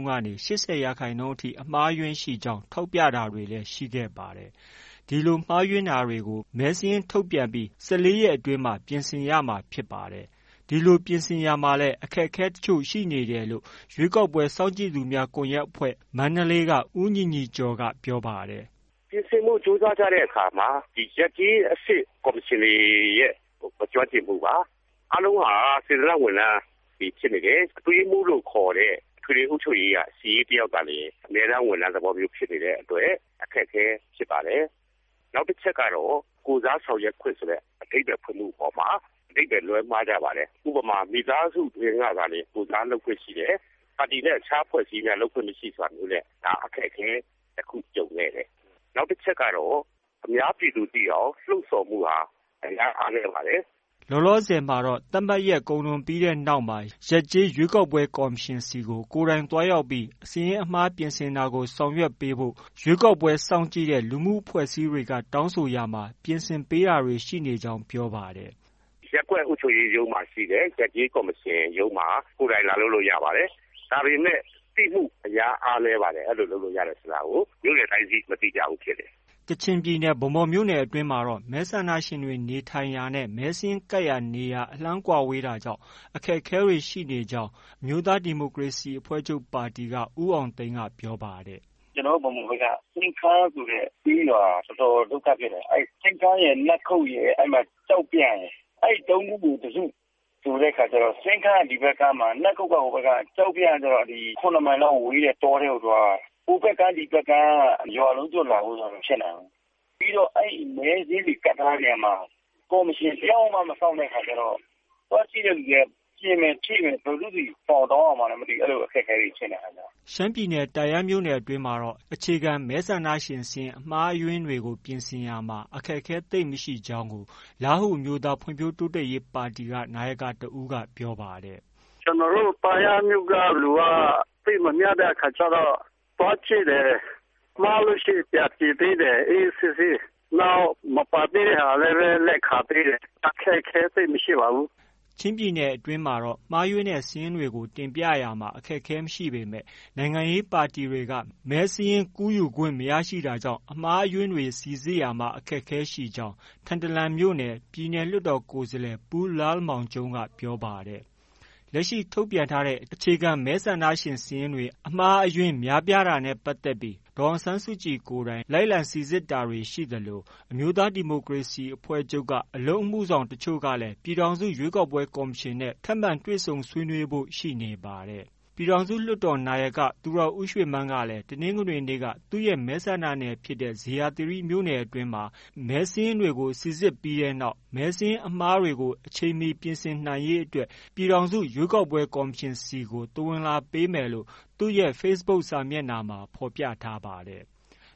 80%အထိအမှားယွင်းရှိကြောင်းထောက်ပြတာတွေလည်းရှိခဲ့ပါတယ်။ဒီလိုမှားယွင်းတာတွေကိုမဲစရင်းထုတ်ပြန်ပြီး14ရက်အတွင်းမှာပြင်ဆင်ရမှာဖြစ်ပါတယ်။ဒီလိုပြင်ဆင်ရမှာလည်းအခက်အခဲတချို့ရှိနေတယ်လို့ရွေးကောက်ပွဲစောင့်ကြည့်သူများကွန်ရက်အဖွဲ့မန္တလေးကဦးညီညီကျော်ကပြောပါတယ်ပြင်ဆင်မှုကြိုးစားကြတဲ့အခါမှာဒီရက်ကြီးအစ်စ်ကော်မရှင်ရဲ့မကြွကျင်မှုပါအလုံးဟာစေတနာဝန်ထမ်းဒီဖြစ်နေတယ်အတွေးမှုလို့ခေါ်တဲ့ထွေထွေအုပ်ချုပ်ရေးကစီရေးတယောက်ကလည်းအများအားဝန်ထမ်းသဘောမျိုးဖြစ်နေတဲ့အတွက်အခက်အခဲဖြစ်ပါတယ်နောက်တစ်ချက်ကတော့ကိုစားဆောင်ရွက်ခွင့်ဆိုတဲ့အထိပ္ပယ်ဖွင့်မှုပေါ်မှာအထိပ္ပယ်လွဲမှားကြပါတယ်ဥပမာမိသားစုတွင်ကလည်းကိုစားလုပ်ခွင့်ရှိတယ်ပါတီနဲ့အခြားဖွဲ့စည်းများလုပ်ခွင့်မရှိဆိုတာမျိုးနဲ့ဒါအခက်အခဲတစ်ခုကြုံနေတယ်နောက်တစ်ချက်ကတော့အများပြည်သူသိအောင်လှုပ်ဆော်မှုဟာအများအားနည်းပါတယ်လောလောဆယ်မှာတော့တတ်မှတ်ရက်ကုန်လွန်ပြီးတဲ့နောက်မှာရက်ကျေးရွေးကောက်ပွဲကော်မရှင်စီကိုကိုယ်တိုင်သွားရောက်ပြီးအစည်းအမှားပြင်ဆင်တာကိုဆောင်ရွက်ပေးဖို့ရွေးကောက်ပွဲစောင့်ကြည့်တဲ့လူမှုအဖွဲ့အစည်းတွေကတောင်းဆိုရမှာပြင်ဆင်ပေးတာတွေရှိနေကြောင်းပြောပါတယ်ရက်ကွက်အုပ်ချုပ်ရေးရုံးမှာရှိတဲ့ရက်ကျေးကော်မရှင်ရုံးမှာကိုယ်တိုင်လာလို့ရပါတယ်ဒါပေမဲ့သိမှုအများအားနည်းပါတယ်အဲ့လိုလုပ်လို့ရတယ်ဆိုတာကိုမြို့နယ်တိုင်းစီမသိကြဘူးဖြစ်တယ်ကချင်ပြည်နယ်ဗန်းမော်မြို့နယ်အတွင်းမှာတော့မဲဆန္ဒရှင်တွေနေထိုင်ရာနဲ့မဲစရင်းကပ်ရာနေရာအလှမ်းကွာဝေးတာကြောင့်အခက်အခဲတွေရှိနေကြောင်းအမျိုးသားဒီမိုကရေစီအဖွဲ့ချုပ်ပါတီကဦးအောင်သိန်းကပြောပါတယ်ကျွန်တော်ဗန်းမော်ဘက်ကစင်ကားဆိုတဲ့ပြီးတော့တော်တော်ဒုက္ခဖြစ်တယ်အဲ့စင်ကားရဲ့လက်ခုပ်ရဲ့အဲ့မှာကြောက်ပြန်အဲ့တုံးခုကိုတစုဆိုတဲ့ခါကျတော့စင်ကားဒီဘက်ကမှလက်ခုပ်ကဟိုဘက်ကကြောက်ပြန်တော့ဒီ9မိုင်လောက်ဝေးတဲ့တောထဲကိုသွားဟိုဘက်ကဒီဘက်ကရွာလုံးကျွတ်လာလို့ဆိုတော့ဖြစ်နေတယ်ပြီးတော့အဲ့မဲစင်းဒီကတ်ထားပြန်မှာကော်မရှင်ပြောင်းမှမဆောင်တဲ့ခါကျတော့သွားကြည့်တဲ့လူကပြင်မယ်ထိမယ်ဘယ်လိုဒီပေါ်တော့အောင်မလဲမသိအဲ့လိုအခက်အခဲတွေဖြစ်နေတာကြောင့်ရှမ်းပြည်နယ်တာယာမြို့နယ်အတွင်းမှာတော့အခြေခံမဲဆန္ဒရှင်စင်အမှားအယွင်းတွေကိုပြင်ဆင်ရမှာအခက်အခဲသိမ့်မရှိကြောင်းကိုလားဟုမျိုးသားဖွံ့ဖြိုးတိုးတက်ရေးပါတီကနာယကတဦးကပြောပါတယ်ကျွန်တော်တို့တာယာမြို့ကလူကသိမမြတ်တဲ့အခါကျတော့သွားကြည့်တယ်မှားလို့ရှိပြပြသေးတယ်အေးစစ်စစ်နောက်မပါသေးတဲ့ဟာလည်းလက်ခါသေးတယ်အခက်အခဲသိမရှိပါဘူးချင်းပြည်နယ်အတွင်းမှာတော့မှားယွင်းတဲ့စာရင်းတွေကိုတင်ပြရမှာအခက်အခဲမရှိပေမဲ့နိုင်ငံရေးပါတီတွေကမဲစာရင်းကူးယူခွင့်မရရှိတာကြောင့်အမှားအယွင်းတွေစီစစ်ရမှာအခက်အခဲရှိကြောင်းထန်တလန်မြို့နယ်ပြည်နယ်လွှတ်တော်ကိုယ်စားလှယ်ပူးလားမောင်ကျုံးကပြောပါတယ်လက်ရှိထုတ်ပြန်ထားတဲ့အခြေခံမဲဆန္ဒရှင်စာရင်းတွေအမှားအယွင်းများပြားတာနဲ့ပတ်သက်ပြီးဒေါ်အောင်ဆန်းစုကြည်ကိုယ်တိုင်လိုက်လံစီစစ်တာတွေရှိသလိုအမျိုးသားဒီမိုကရေစီအဖွဲ့ချုပ်ကအလုံးအမှုဆောင်တချို့ကလည်းပြည်ထောင်စုရွေးကောက်ပွဲကော်မရှင်နဲ့ထပ်မံတွေ့ဆုံဆွေးနွေးဖို့ရှိနေပါတယ်ပြည်ထောင်စုလွှတ်တော်နာယကသူတော်ဦးရွှေမန်းကလည်းတနင်္ဂနွေနေ့ကသူ့ရဲ့မဲဆန္ဒနယ်ဖြစ်တဲ့ဇေယျသီရိမြို့နယ်အတွင်းမှာမဲစရင်းတွေကိုစီစစ်ပြီးတဲ့နောက်မဲစရင်းအမှားတွေကိုအချိန်မီပြင်ဆင်နိုင်ရေးအတွက်ပြည်ထောင်စုရွေးကောက်ပွဲကော်မရှင်စီကိုတဝင်လာပေးမယ်လို့သူ့ရဲ့ Facebook စာမျက်နှာမှာဖော်ပြထားပါတယ်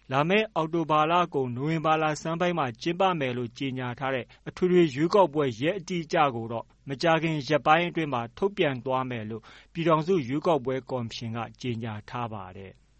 လာမယ့်အောက်တိုဘာလကုန်နိုဝင်ဘာလဆန်းပိုင်းမှာကျင်းပမယ်လို့ကြေညာထားတဲ့အထွေထွေရွေးကောက်ပွဲရက်အတိအကျကိုတော့မကြာခင်ရက်ပိုင်းအတွင်းမှာထုတ်ပြန်သွားမယ်လို့ပြည်ထောင်စုရွေးကောက်ပွဲကော်မရှင်ကကြေညာထားပါတယ်။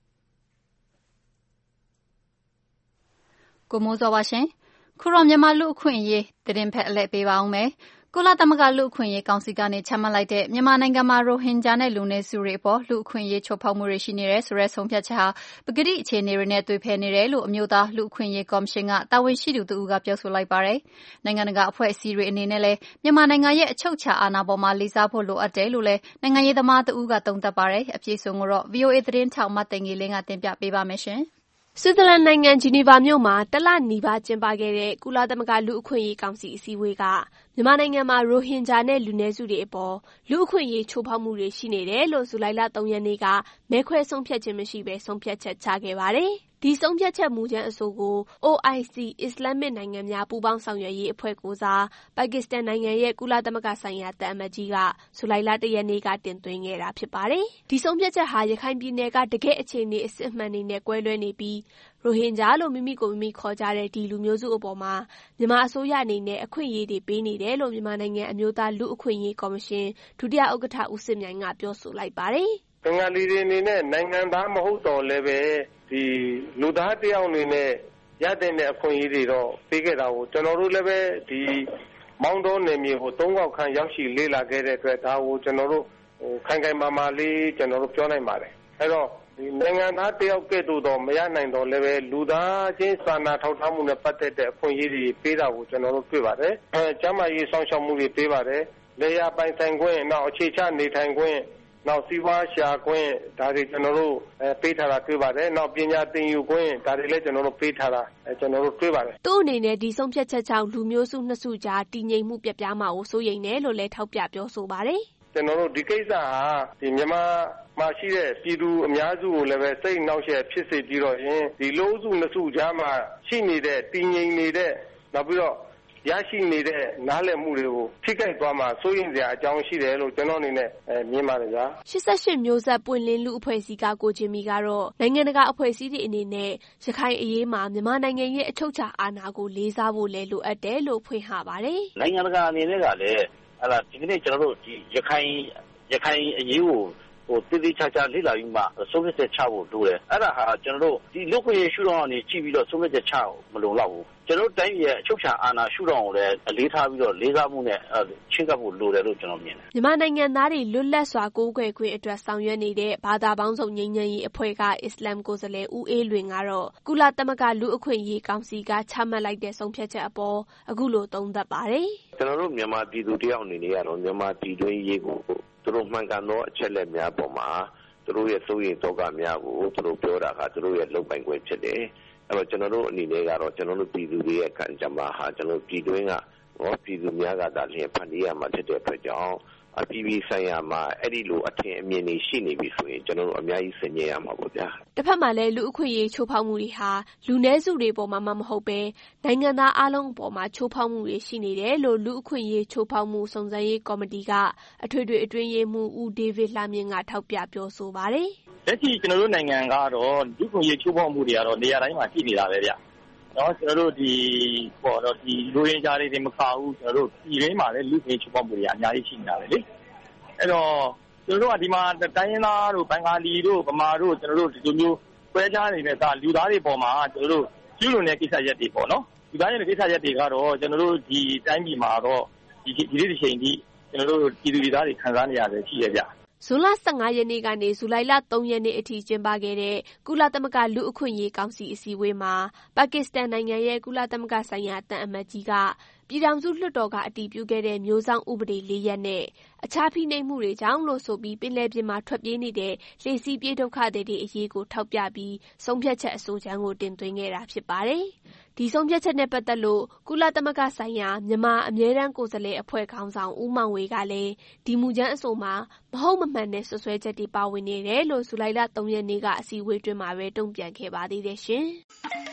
ကိုမိုးစောပါရှင်။ခုတော့မြန်မာလူ့အခွင့်အရေးသတင်းဖက်အလှည့်ပေးပါအောင်မယ်။ကုလသမဂ္ဂလူ့အခွင့်အရေးကောင်စီကနေချမှတ်လိုက်တဲ့မြန်မာနိုင်ငံမှာရိုဟင်ဂျာနဲ့လူနည်းစုတွေအပေါ်လူ့အခွင့်အရေးချိုးဖောက်မှုတွေရှိနေတယ်ဆိုတဲ့ဆုံးဖြတ်ချက်ဟာပကတိအခြေအနေတွေနဲ့သွေဖည်နေတယ်လို့အမျိုးသားလူ့အခွင့်အရေးကော်မရှင်ကတာဝန်ရှိသူတဦးကပြောဆိုလိုက်ပါတယ်။နိုင်ငံတကာအဖွဲ့အစည်းတွေအနေနဲ့လည်းမြန်မာနိုင်ငံရဲ့အချုပ်အခြာအာဏာပေါ်မှာလေးစားဖို့လိုအပ်တယ်လို့လည်းနိုင်ငံရေးသမားတဦးကသုံးသပ်ပါတယ်။အပြည့်အစုံကိုတော့ VOA သတင်းထောက်မသိင်္ဂီလင်းကတင်ပြပေးပါမယ်ရှင်။ဆွစ်ဇာလန်နိုင်ငံဂျီနီဗာမြို့မှာတလနီးပါးကျင်းပခဲ့တဲ့ကုလသမဂ္ဂလူ့အခွင့်အရေးကောင်စီအစည်းအဝေးကမြန်မာနိုင်ငံမှာရိုဟင်ဂျာနဲ့လူနည်းစုတွေအပေါ်လူ့အခွင့်အရေးချိုးဖောက်မှုတွေရှိနေတယ်လို့ဇူလိုင်လ 3 ရက်နေ့ကမဲခွဲဆုံးဖြတ်ခြင်းမရှိဘဲဆုံးဖြတ်ချက်ချခဲ့ပါတယ်။ဒီဆုံးဖြတ်ချက်မူကြမ်းအဆိုကို OIC အစ္စလာမစ်နိုင်ငံများပူးပေါင်းဆောင်ရွက်ရေးအဖွဲ့ကိုစားပါကစ္စတန်နိုင်ငံရဲ့ကုလသမဂ္ဂဆိုင်ရာသံအမတ်ကြီးကဇူလိုင်လ 1 ရက်နေ့ကတင်သွင်းခဲ့တာဖြစ်ပါတယ်။ဒီဆုံးဖြတ်ချက်ဟာရခိုင်ပြည်နယ်ကတကယ့်အခြေအနေအစစ်အမှန်တွေနဲ့ကွဲလွဲနေပြီးရိုဟင်ဂျာလို့မိမိကိုယ်မိမိခေါ်ကြတဲ့ဒီလူမျိုးစုအပေါ်မှာမြန်မာအစိုးရအနေနဲ့အခွင့်အရေးတွေပေးနေတယ်လို့မြန်မာနိုင်ငံအမျိုးသားလူ့အခွင့်အရေးကော်မရှင်ဒုတိယဥက္ကဋ္ဌဦးစစ်မြိုင်ကပြောဆိုလိုက်ပါတယ်။ဘင်္ဂလီတွေအနေနဲ့နိုင်ငံသားမဟုတ်တော့လည်းပဲဒီလူသားတယောက်အနေနဲ့ရတဲ့အခွင့်အရေးတွေတော့ပေးခဲ့တာကိုကျွန်တော်တို့လည်းပဲဒီမောင်းတော်နယ်မြေကို၃ခေါက်ခန့်ရောက်ရှိလေ့လာခဲ့တဲ့အတွက်ဒါကိုကျွန်တော်တို့ခိုင်ခိုင်မာမာလေးကျွန်တော်တို့ပြောနိုင်ပါတယ်။အဲတော့ဒီနိုင်ငံသားတယောက်ကဲ့သို့တော့မရနိုင်တော့လည်းပဲလူသားချင်းစာနာထောက်ထားမှုနဲ့ပတ်သက်တဲ့အခွင့်အရေးတွေပေးတာကိုကျွန်တော်တို့တွေ့ပါတယ်။ကျန်းမာရေးဆောင်ရှောက်မှုတွေပေးပါတယ်။လေယာပိုင်ဆိုင်ခွင့်နောက်အခြေချနေထိုင်ခွင့်နောက်စီးပွားရှာခွင့်ဒါတွေကျွန်တော်တို့ပေးထားတာတွေ့ပါတယ်။နောက်ပညာသင်ယူခွင့်ဒါတွေလည်းကျွန်တော်တို့ပေးထားတာကျွန်တော်တို့တွေ့ပါတယ်။သူ့အနေနဲ့ဒီဆုံးဖြတ်ချက်ကြောင့်လူမျိုးစုနှစ်စုကြားတည်ငြိမ်မှုပြတ်ပြားမှာကိုစိုးရိမ်တယ်လို့လည်းထောက်ပြပြောဆိုပါတယ်။ကျွန်တော်တို့ဒီကိစ္စဟာဒီမြန်မာမှာရှိတဲ့ပြည်သူအများစုကိုလည်းပဲစိတ်နှောက်ယှက်ဖြစ်စေပြီးတော့ရင်ဒီလူစုနှစ်စုကြားမှာရှိနေတဲ့တည်ငြိမ်နေတဲ့နောက်ပြီးတော့ရရှိနေတဲ့နားလည်မှုတွေကိုထိခိုက်သွားမှာစိုးရိမ်စရာအကြောင်းရှိတယ်လို့ကျွန်တော်အနေနဲ့မြင်ပါတယ်ဗျာ 88မျိုးဆက်ပွင့်လင်းလူအဖွဲ့အစည်းကကိုချင်းမီကတော့နိုင်ငံတကာအဖွဲ့အစည်းတွေအနေနဲ့ရခိုင်အရေးမှာမြန်မာနိုင်ငံရဲ့အချုပ်အခြာအာဏာကိုလေးစားဖို့လည်းလိုအပ်တယ်လို့ဖွင့်ဟပါတယ်နိုင်ငံတကာအနေနဲ့ကလည်းဒီကနေ့ကျွန်တော်တို့ဒီရခိုင်အရေးကိုတိတိကျကျလေ့လာပြီးမှဆုံးဖြတ်ချက်ချဖို့လိုတယ်အဲ့ဒါဟာကျွန်တော်တို့ဒီလူ့ခွင့်ရေးရှုထောင့်ကနေကြည့်ပြီးတော့ဆုံးဖြတ်ချက်ချမလုံလောက်ဘူးကျွန်တော်တို့တိုင်းပြည်ရဲ့အချုပ်အခြာအာဏာရှုထောင့်ကိုလည်းအလေးထားပြီးတော့လေးစားမှုနဲ့ချဉ်းကပ်ဖို့လိုတယ်လို့ကျွန်တော်မြင်တယ်မြန်မာနိုင်ငံသားတွေလွတ်လပ်စွာကိုးကွယ်ခွင့်အတွက်ဆောင်ရွက်နေတဲ့ဘာသာပေါင်းစုံငြိမ်းချမ်းရေးအဖွဲ့ကအစ္စလာမ်ကိုယ်စားလှယ်ဦးအေးလွင်ကတော့ကုလသမဂ္ဂလူ့အခွင့်အရေးကောင်စီကချမှတ်လိုက်တဲ့ဆုံးဖြတ်ချက်အပေါ်အခုလိုသုံးသပ်ပါတယ်ကျွန်တော်တို့မြန်မာပြည်သူတယောက်အနေနဲ့ကတော့မြန်မာပြည်တွင်းရေးကိုသူတို့မှန်ကန်သောအချက်လက်များပေါ်မှာသူတို့ရဲ့စိုးရိမ်သောကများကိုသူတို့ပြောတာကသူတို့ရဲ့လုပ်ပိုင်ခွင့်ဖြစ်တယ်။အဲ့တော့ကျွန်တော်တို့အနေနဲ့ကတော့ကျွန်တော်တို့ပြည်သူတွေရဲ့ခံကြမှာဟာကျွန်တော်ပြည်တွင်းကပြည်သူများကသာလျှင်ဖန်တီးရမှာဖြစ်တဲ့အတွက်ကြောင့်အပြည်ပြည်ဆိုင်ရာမှာအဲ့ဒီလိုအထင်အမြင်တွေရှိနေပြီဆိုရင်ကျွန်တော်တို့အများကြီးဆင်ခြင်ရမှာပေါ့ဗျာတစ်ဖက်မှာလည်းလူအခွင့်အရေးချိုးဖောက်မှုတွေဟာလူနည်းစုတွေပေါ်မှာမဟုတ်ပဲနိုင်ငံသားအလုံးအပေါ်မှာချိုးဖောက်မှုတွေရှိနေတယ်လို့လူအခွင့်အရေးချိုးဖောက်မှုစုံစမ်းရေးကော်မတီကအထွေထွေအတွင်းရေးမှူးဦးဒေးဗစ်လှမြင့်ကထောက်ပြပြောဆိုပါတယ်လက်ရှိကျွန်တော်တို့နိုင်ငံကတော့လူ့အခွင့်အရေးချိုးဖောက်မှုတွေကတော့နေရာတိုင်းမှာရှိနေတာပဲဗျနော်ကျွန်တော်တို့ဒီလူရင်းကြားတွေမခါဘူးကျွန်တော်တို့ပြည်ရင်းမှာလည်းလူ့အခွင့်အရေးချိုးဖောက်မှုတွေအများကြီးရှိနေတာပဲလေအဲ့တော့ကျွန်တော်တို့ကဒီမှာတိုင်းရင်းသားတို့ဘင်္ဂါလီတို့ဗမာတို့ကျွန်တော်တို့ဒီလိုမျိုးပွဲခြားနေတဲ့လူသားတွေပေါ်မှာကျွန်တော်တို့ကျူးလွန်တဲ့ကိစ္စရပ်တွေပေါ့နော်လူသားရဲ့ကိစ္စရပ်တွေကတော့ကျွန်တော်တို့ဒီတိုင်းပြည်မှာတော့ဒီနေ့ဒီချိန်ထိကျွန်တော်တို့ပြည်သူပြည်သားတွေခံစားနေရတယ်ရှိရကြဇွန်လ15ရက်နေ့ကနေဇူလိုင်လ3ရက်နေ့အထိကျင်းပခဲ့တဲ့ကုလသမဂ္ဂလူ့အခွင့်အရေးကောင်စီအစည်းအဝေးမှာပါကစ္စတန်နိုင်ငံရဲ့ကုလသမဂ္ဂဆိုင်ရာတန်အမတ်ကြီးကပြည်ထောင်စုလွှတ်တော်ကအတည်ပြုခဲ့တဲ့မျိုးစောင့်ဥပဒေ4ရပ်နဲ့အခြားဖိနှိပ်မှုတွေကြောင့်လို့ဆိုပြီးပင်လယ်ပြင်မှာထွက်ပြေးနေတဲ့လှေစီးပြေးဒုက္ခသည်တွေအရေးကိုထောက်ပြပြီးဆုံးဖြတ်ချက်အဆိုကြမ်းကိုတင်သွင်းခဲ့တာဖြစ်ပါတယ်။ဒီဆုံးဖြတ်ချက်နဲ့ပတ်သက်လို့ကုလသမဂ္ဂဆိုင်ရာမြန်မာအမြဲတမ်းကိုယ်စားလှယ်အဖွဲ့ခေါင်းဆောင်ဦးမောင်ဝေကလည်းဒီမူကြမ်းအဆိုမှာမဟုတ်မမှန်တဲ့ဆွဆွဲချက်တွေပါဝင်နေတယ်လို့ဇူလိုင်လ3ရက်နေ့ကအစည်းအဝေးတွင်မှာပဲတုံ့ပြန်ခဲ့ပါသေးတယ်ရှင်။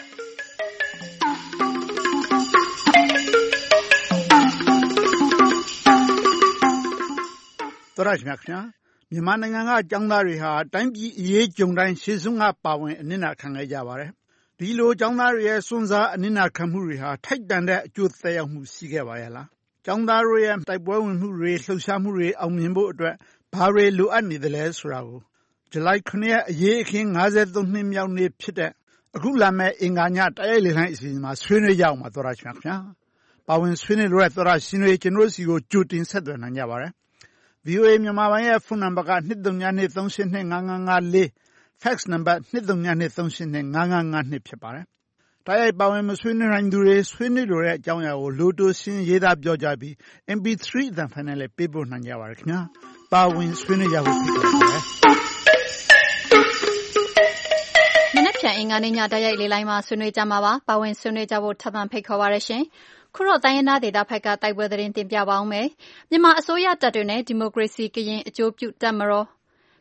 တော်ရရှိမြခင်မြန်မာနိုင်ငံကကျောင်းသားတွေဟာတိုင်းပြည်အရေးကြုံတိုင်းရှေ့ဆုံးကပါဝင်အနစ်နာခံခဲ့ကြပါတယ်ဒီလိုကျောင်းသားတွေရဲ့စွန့်စားအနစ်နာခံမှုတွေဟာထိုက်တန်တဲ့အကျိုးသက်ရောက်မှုရှိခဲ့ပါရဲ့လားကျောင်းသားတို့ရဲ့တိုက်ပွဲဝင်မှုတွေလှုပ်ရှားမှုတွေအောင်မြင်ဖို့အတွက်ဘာတွေလိုအပ်နေသလဲဆိုတာကိုဇူလိုင်9ရက်အရေးအခင်း53နှစ်မြောက်နေ့ဖြစ်တဲ့အခုလာမယ့်အင်္ဂါညတိုက်ရိုက်လေလှိုင်းအစီအစဉ်မှာဆွေးနွေးကြအောင်ပါသောရရှင်ခင်ဗျာပါဝင်ဆွေးနွေးလို့ရသောရရှင်တွေကျွန်တော်စီကိုကြိုတင်ဆက်သွယ်နိုင်ကြပါတယ် VOA မြန်မာပိုင်းရဲ့ဖုန်းနံပါတ်က2323855554 fax နံပါတ်2323855552ဖြစ်ပါတယ်တိုက်ရိုက်ပါဝင်မဆွေးနွေးနိုင်သူတွေဆွေးနွေးလိုတဲ့အကြောင်းအရာကိုလိုတိုရှင်းရေးသားပြောကြပြီး MP3 အသံဖိုင်နဲ့လည်းပေးပို့နိုင်ကြပါတယ်ခင်ဗျာပါဝင်ဆွေးနွေးကြဖို့ဖိတ်ခေါ်ပါတယ်မနက်ဖြန်အင်္ဂါနေ့ညတိုက်ရိုက်လေလိုင်းမှာဆွေးနွေးကြမှာပါဝင်ဆွေးနွေးကြဖို့ထပ်မံဖိတ်ခေါ်ပါရရှင်ခုတော့တိုင်းရင်းသားဒေသဖက်ကတိုက်ပွဲသတင်းတင်ပြပါအောင်မယ်မြန်မာအစိုးရတပ်တွေနဲ့ဒီမိုကရေစီကရင်အကျိုးပြုတပ်မတော်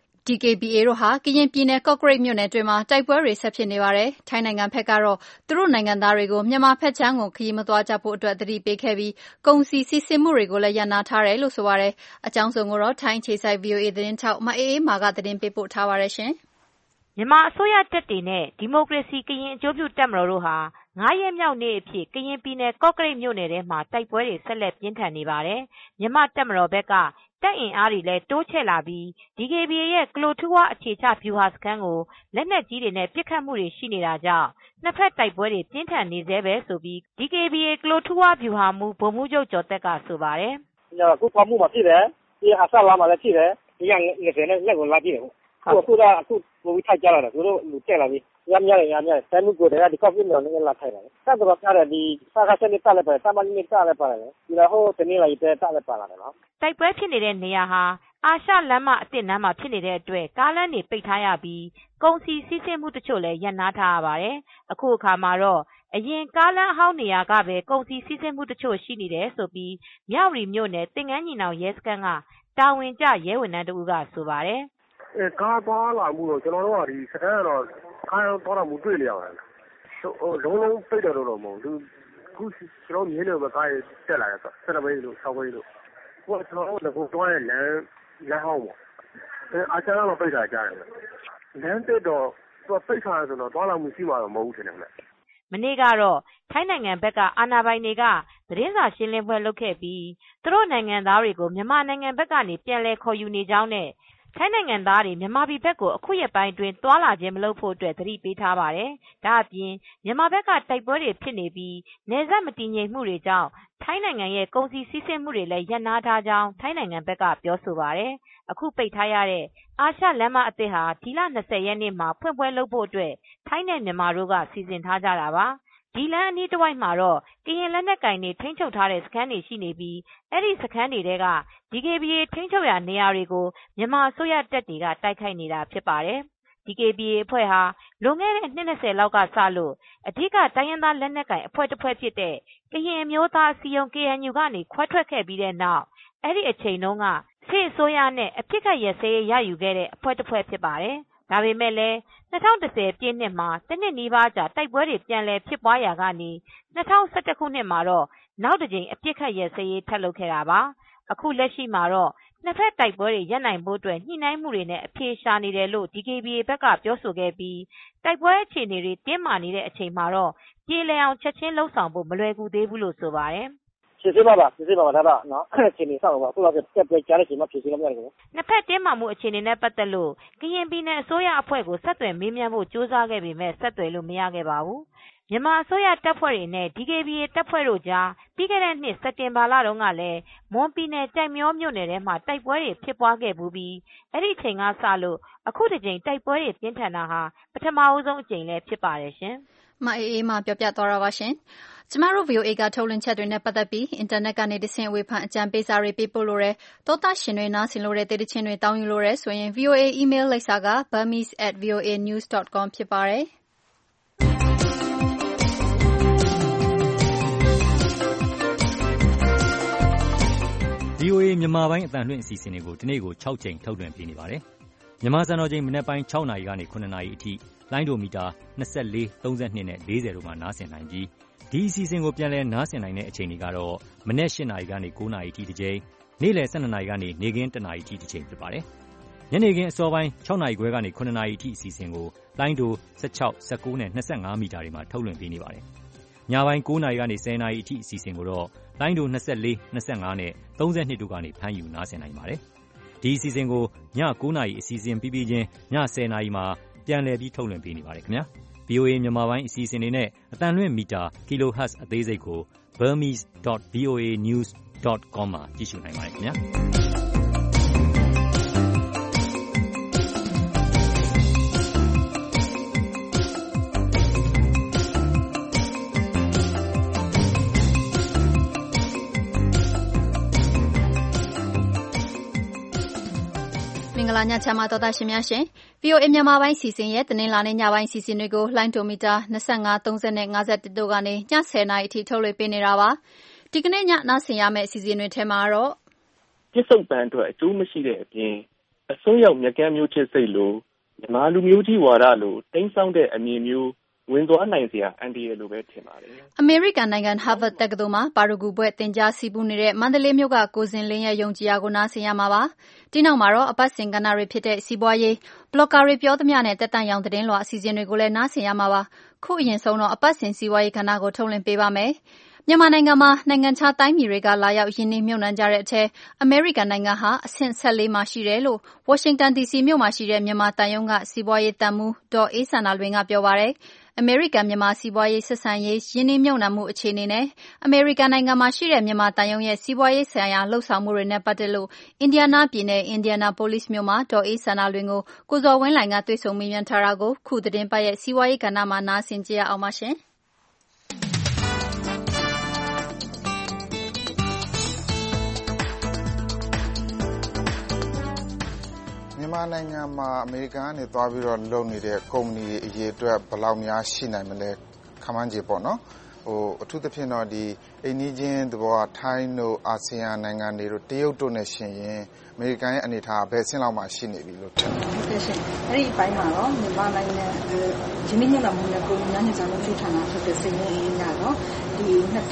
DKBA တို့ဟာကရင်ပြည်နယ်ကော့ကရိတ်မြို့နယ်တွင်မှာတိုက်ပွဲတွေဆက်ဖြစ်နေပါတယ်။ထိုင်းနိုင်ငံဘက်ကတော့သူတို့နိုင်ငံသားတွေကိုမြန်မာဘက်ခြမ်းကိုခရီးမသွားကြဖို့အတွက်သတိပေးခဲ့ပြီးကုန်စည်စီးဆင်းမှုတွေကိုလည်းရပ်နားထားတယ်လို့ဆိုပါတယ်။အကြောင်းစုံကိုတော့ထိုင်းအခြေစိုက် VOA သတင်းထောက်မအေးအေးမာကသတင်းပေးပို့ထားပါတယ်ရှင်။မြန်မာအစိုးရတပ်တွေနဲ့ဒီမိုကရေစီကရင်အကျိုးပြုတပ်မတော်တို့ဟာ9 ရက်မြောက်နေ့အဖြစ်ကရင်ပြည်နယ်ကော့ကရိတ်မြို့နယ်ထဲမှာတိုက်ပွဲတွေဆက်လက်ပြင်းထန်နေပါတယ်။မြန်မာတပ်မတော်ဘက်ကတပ်အင်အားတွေလည်းတိုးချဲ့လာပြီး DKBA ရဲ့ကလိုထူဝအခြေချဗျူဟာစခန်းကိုလက်နက်ကြီးတွေနဲ့ပစ်ခတ်မှုတွေရှိနေတာကြောင့်နှစ်ဖက်တိုက်ပွဲတွေပြင်းထန်နေသေးပဲဆိုပြီး DKBA ကလိုထူဝဗျူဟာမှူးဗိုလ်မှူးချုပ်ကျော်သက်ကဆိုပါတယ်။အခုဖောက်မှုမှာဖြစ်တယ်။ဒီအဆလာမှာလည်းဖြစ်တယ်။ဒီက20နဲ့လက်ကိုလာကြည့်တယ်။အခုပိုပြီးထိုက်ကြလာတယ်သူတို့လူတက်လာပြီ။ရမ်းရတယ်ဆယ်မှုကိုတည်းကဒီကော့ပြင်းတော်နဲ့လာထိုက်တယ်။ဆက်တော့ပြတယ်ဒီစာခဆက်နဲ့တက်လည်းပါတယ်။တမန်နဲ့တက်လည်းပါတယ်။ဒီတော့ဟိုတနေ့လာရေးတက်လည်းပါလာတယ်နော်။တိုက်ပွဲဖြစ်နေတဲ့နေရာဟာအာရှလမ်းမအစ်စ်နမ်းမှာဖြစ်နေတဲ့အတွက်ကားလမ်းတွေပိတ်ထားရပြီးကုန်စည်စီးဆင်းမှုတချို့လည်းရပ်နားထားရပါတယ်။အခုအခါမှာတော့အရင်ကားလမ်းအဟောင်းနေရာကပဲကုန်စည်စီးဆင်းမှုတချို့ရှိနေတယ်ဆိုပြီးမြဝတီမြို့နယ်သင်္ကန်းညီနောင်ရဲစခန်းကတာဝန်ကျရဲဝန်ထမ်းတို့ကဆိုပါတယ်။ကားသွားလာမှုတော့ကျွန်တော်တို့ကဒီစခန်းကတော့ကားသွားလာမှုတွေ့နေရတယ်။လုံးပိတ်တယ်တော့မဟုတ်ဘူး။ခုကျွန်တော်မြင်လို့ပဲကားတက်လာတယ်ဆက်ပိတ်လို့ဆောက်ပိတ်လို့ကျွန်တော်တို့ကတော့လမ်းဟောင်းပေါ့အားချမ်းတော့ပိတ်တာကြားတယ်လမ်းတက်တော့ပိတ်ထားဆိုတော့သွားလာမှုရှိမှာတော့မဟုတ်ဘူးထင်တယ်မနေ့ကတော့ထိုင်းနိုင်ငံဘက်ကအာဏာပိုင်တွေကသတင်းစာရှင်းလင်းပွဲလုပ်ခဲ့ပြီးသူတို့နိုင်ငံသားတွေကိုမြန်မာနိုင်ငံဘက်ကနေပြန်လည်ခေါ်ယူနေကြောင်းနဲ့ထိုင်းနိုင်ငံသားတွေမြန်မာပြည်ဘက်ကိုအခုရက်ပိုင်းတွင်တွာလာခြင်းမလုပ်ဖို့အတွက်သတိပေးထားပါတယ်။ဒါအပြင်မြန်မာဘက်ကတိုက်ပွဲတွေဖြစ်နေပြီးနယ်စပ်မတည်ငြိမ်မှုတွေကြောင့်ထိုင်းနိုင်ငံရဲ့ကုန်စည်စီးဆင်းမှုတွေလည်းရပ်နားထားကြောင်းထိုင်းနိုင်ငံဘက်ကပြောဆိုပါတယ်။အခုပိတ်ထားရတဲ့အာရှလမ်းမအသစ်ဟာဒီလ20 ရက်နေ့မှာဖွင့်ပွဲလုပ်ဖို့အတွက်ထိုင်းနဲ့မြန်မာတို့ကစီစဉ်ထားကြတာပါ။ဒီလမ်းအနီးတစ်ဝိုက်မှာတော့ကရင်လက်နက်ကင်တွေထိန်းချုပ်ထားတဲ့စခန်းတွေရှိနေပြီးအဲဒီစခန်းတွေက DKBA ထိန်းချုပ်ရာနေရာတွေကိုမြန်မာအစိုးရတပ်တွေကတိုက်ခိုက်နေတာဖြစ်ပါတယ်။ DKBA အဖွဲ့ဟာလွန်ခဲ့တဲ့နှစ်20လောက်ကစလို့အဓိကတိုင်းရင်းသားလက်နက်ကင်အဖွဲ့တစ်ဖွဲ့ဖြစ်တဲ့ကရင်အမျိုးသားအစည်းအရုံး KNU ကနေခွဲထွက်ခဲ့ပြီးတဲ့နောက်အဲဒီအချိန်တုန်းကစစ်အစိုးရနဲ့အပြစ်ခတ်ရစဲရယူခဲ့တဲ့အဖွဲ့တစ်ဖွဲ့ဖြစ်ပါတယ်။ဒါပေမဲ့လည်း2010ပြည့်နှစ်မှာတနှစ်နီးပါးကြာတိုက်ပွဲတွေပြန်လည်ဖြစ်ပွားရာကနေ2011ခုနှစ်မှာတော့နောက်တစ်ကြိမ်အပြစ်ခတ်ရစဲရေးထပ်လုပ်ခဲ့တာပါ။အခုလက်ရှိမှာတော့နှစ်ဖက်တိုက်ပွဲတွေရပ်နိုင်ဖို့အတွက်ညှိနှိုင်းမှုတွေနဲ့အပြေရှာနေတယ်လို့ DKBA ဘက်ကပြောဆိုခဲ့ပြီးတိုက်ပွဲအခြေအနေတွေတင်းမာနေတဲ့အချိန်မှာတော့ပြေလည်အောင်ချက်ချင်းလှုပ်ဆောင်ဖို့မလွယ်ကူသေးဘူးလို့ဆိုပါတယ်။စစ်စစ်ပါဒါတော့နော်အခြေအနေဆောက်ပါခုလောက်ကတက်ပြကြားတဲ့ချိန်မှာဖြစ်စီလို့မရဘူးနှစ်ဖက်တင်းမာမှုအခြေအနေနဲ့ပတ်သက်လို့ကရင်ပြည်နယ်အစိုးရအဖွဲ့ကိုဆက်သွယ်မေးမြန်းဖို့ကြိုးစားခဲ့ပေမဲ့ဆက်သွယ်လို့မရခဲ့ပါဘူးမြန်မာအစိုးရတပ်ဖွဲ့တွေနဲ့ DKBA တပ်ဖွဲ့တို့ကြားပြီးခဲ့တဲ့နှစ်စက်တင်ဘာလတုန်းကလည်းမွန်ပြည်နယ်ကြိုက်မျောမြို့နယ်ထဲမှာတိုက်ပွဲတွေဖြစ်ပွားခဲ့ပြီးအဲ့ဒီအချိန်ကစလို့အခုတစ်ကြိမ်တိုက်ပွဲတွေပြင်းထန်တာဟာပထမဦးဆုံးအကြိမ်လည်းဖြစ်ပါတယ်ရှင်။မအေးအေးမှပြောပြသွားတာပါရှင်။ကျမတို့ VOA ကထုတ်လွှင့်ချက်တွေနဲ့ပတ်သက်ပြီးအင်တာနက်ကနေတဆင့်ဝေဖန်အကြံပေးစာတွေပေးပို့လို့ရတောသားရှင်တွေနားဆင်လို့တဲ့တေးချင်းတွေတောင်းယူလို့ရဆိုရင် VOA email လိပ်စာက burmese@voanews.com ဖြစ်ပါတယ်။ VOA မြန်မာပိုင်းအသံလွှင့်အစီအစဉ်တွေကိုဒီနေ့ကို6ချိန်ထုတ်လွှင့်ပေးနေပါတယ်။မြန်မာစံတော်ချိန်မနက်ပိုင်း6နာရီကနေ9နာရီအထိလိုင်းဒိုမီတာ24, 32နဲ့40တို့မှာနားဆင်နိုင်ပြီးဒီအစီအစဉ်ကိုပြန်လည်နားဆင်နိုင်တဲ့အချိန်တွေကတော့မနက်8နာရီကနေ9နာရီအထိတစ်ချိန်နေ့လယ်12နာရီကနေနေ့ခင်း1နာရီအထိတစ်ချိန်ဖြစ်ပါတယ်။ညနေခင်းအစောပိုင်း6နာရီခွဲကနေ9နာရီအထိအစီအစဉ်ကိုလိုင်းတို16 19နဲ့25မီတာတွေမှာထုတ်လွှင့်ပေးနေပါတယ်။ညပိုင်း9နာရီကနေ10နာရီအထိအစီအစဉ်ကိုတော့လိုင်းတို24 25နဲ့32တို့ကနေဖမ်းယူနားဆင်နိုင်ပါတယ်။ဒီအစီအစဉ်ကိုည9နာရီအစီအစဉ်ပြီးပြီးချင်းည10နာရီမှာပြန်လည်ပြီးထုတ်လွှင့်ပေးနေပါတယ်ခင်ဗျာ။ VOA မြန်မာပိုင်းအစီအစဉ်တွေနဲ့အတန်လွင့်မီတာ kilohertz အသေးစိတ်ကို burmese.voanews.com မှာကြည့်ရှုနိုင်ပါတယ်ခင်ဗျာ။မင်္ဂလာညချမ်းပါတော်သားရှင်များရှင် VOA မြန်မာပိုင်းစီစဉ်ရဲ့တင်းလာနေညပိုင်းစီစဉ်တွေကိုလိုင်းတိုမီတာ25 30နဲ့51တို့ကနေည10နာရီအထိထုတ်လွှင့်ပေးနေတာပါဒီကနေ့ညနားဆင်ရမယ့်အစီအစဉ်တွေထဲမှာတော့ပြစ်စုံပန်းအတွက်အကျိုးမရှိတဲ့အပြင်အစွန်းရောက်မြကမ်းမျိုးချစ်စိတ်လိုမြန်မာလူမျိုးကြီးဝါဒလိုတိမ်းဆောင်တဲ့အမြင်မျိုးဝင်သွားနိုင်စရာအန်ဒီရလိုပဲထင်ပါတယ်အမေရိကန်နိုင်ငံ Harvard တက္ကသိုလ်မှာပါရဂူဘွဲ့သင်ကြားစီးပူးနေတဲ့မန္တလေးမြို့ကကိုစင်လင်းရဲ့ယုံကြည်ရာကိုနားဆင်ရမှာပါဒီနောက်မှာတော့အပတ်စဉ်ကဏ္ဍတွေဖြစ်တဲ့စီးပွားရေးဘလော့ကာတွေပြောသမျှနဲ့တက်တန့်ရောင်သတင်းလွှာအစီအစဉ်တွေကိုလည်းနားဆင်ရမှာပါခုအရင်ဆုံးတော့အပတ်စဉ်စီးပွားရေးကဏ္ဍကိုထုတ်လွှင့်ပေးပါမယ်မြန်မာနိုင်ငံမှာနိုင်ငံခြားတိုင်းပြည်တွေကလာရောက်ယင်းနှိမ့်မြုပ်နှံကြတဲ့အထက်အမေရိကန်နိုင်ငံဟာအဆင့်14မှာရှိတယ်လို့ဝါရှင်တန် DC မြို့မှာရှိတဲ့မြန်မာတန်ယုံကစီးပွားရေးတန်မှုဒေါ်အေးစန္ဒာလွင်ကပြောပါတယ်အမေရိကန်မြန်မာစီးပွားရေးဆက်ဆံရေးယင်းနှိမ့်မြုပ်နှံမှုအခြေအနေနဲ့အမေရိကန်နိုင်ငံမှာရှိတဲ့မြန်မာတန်ယုံရဲ့စီးပွားရေးဆိုင်ရာလှုပ်ဆောင်မှုတွေနဲ့ပတ်သက်လို့အင်ဒီယာနာပြည်နယ်အင်ဒီယာနာပိုလိစ်မြို့မှာဒေါ်အေးစန္ဒာလွင်ကိုကိုဇော်ဝင်းလှိုင်ကတွေ့ဆုံမေးမြန်းထားတာကိုခုသတင်းပတ်ရဲ့စီးပွားရေးကဏ္ဍမှာနားဆင်ကြရအောင်ပါရှင်မြန်မာနိုင်ငံမှာအမေရိကန်ကနေသွားပြီးတော့လုပ်နေတဲ့ကုမ္ပဏီတွေအရေးအတွက်ဘယ်လောက်များရှိနိုင်မလဲခန့်မှန်းခြေပေါ့နော်အထူးသဖြင့်တော့ဒီအိမ်နီးချင်းသဘောထိုင်းတို့အာဆီယံနိုင်ငံတွေတို့တရုတ်တို့နဲ့ရှင်ရင်အမေရိကန်ရဲ့အနေအထားဘယ်အဆင့်လောက်မှရှိနေပြီလို့ထင်တယ်ဟုတ်ကဲ့ရှင်အဲ့ဒီအပိုင်းမှာတော့မြန်မာနိုင်ငံရင်းနှီးမြှုပ်နှံမှုနဲ့ကုန်များညစာလုံးထိဌာနဖြစ်တဲ့စီးရင်အင်းညတော့ဒီ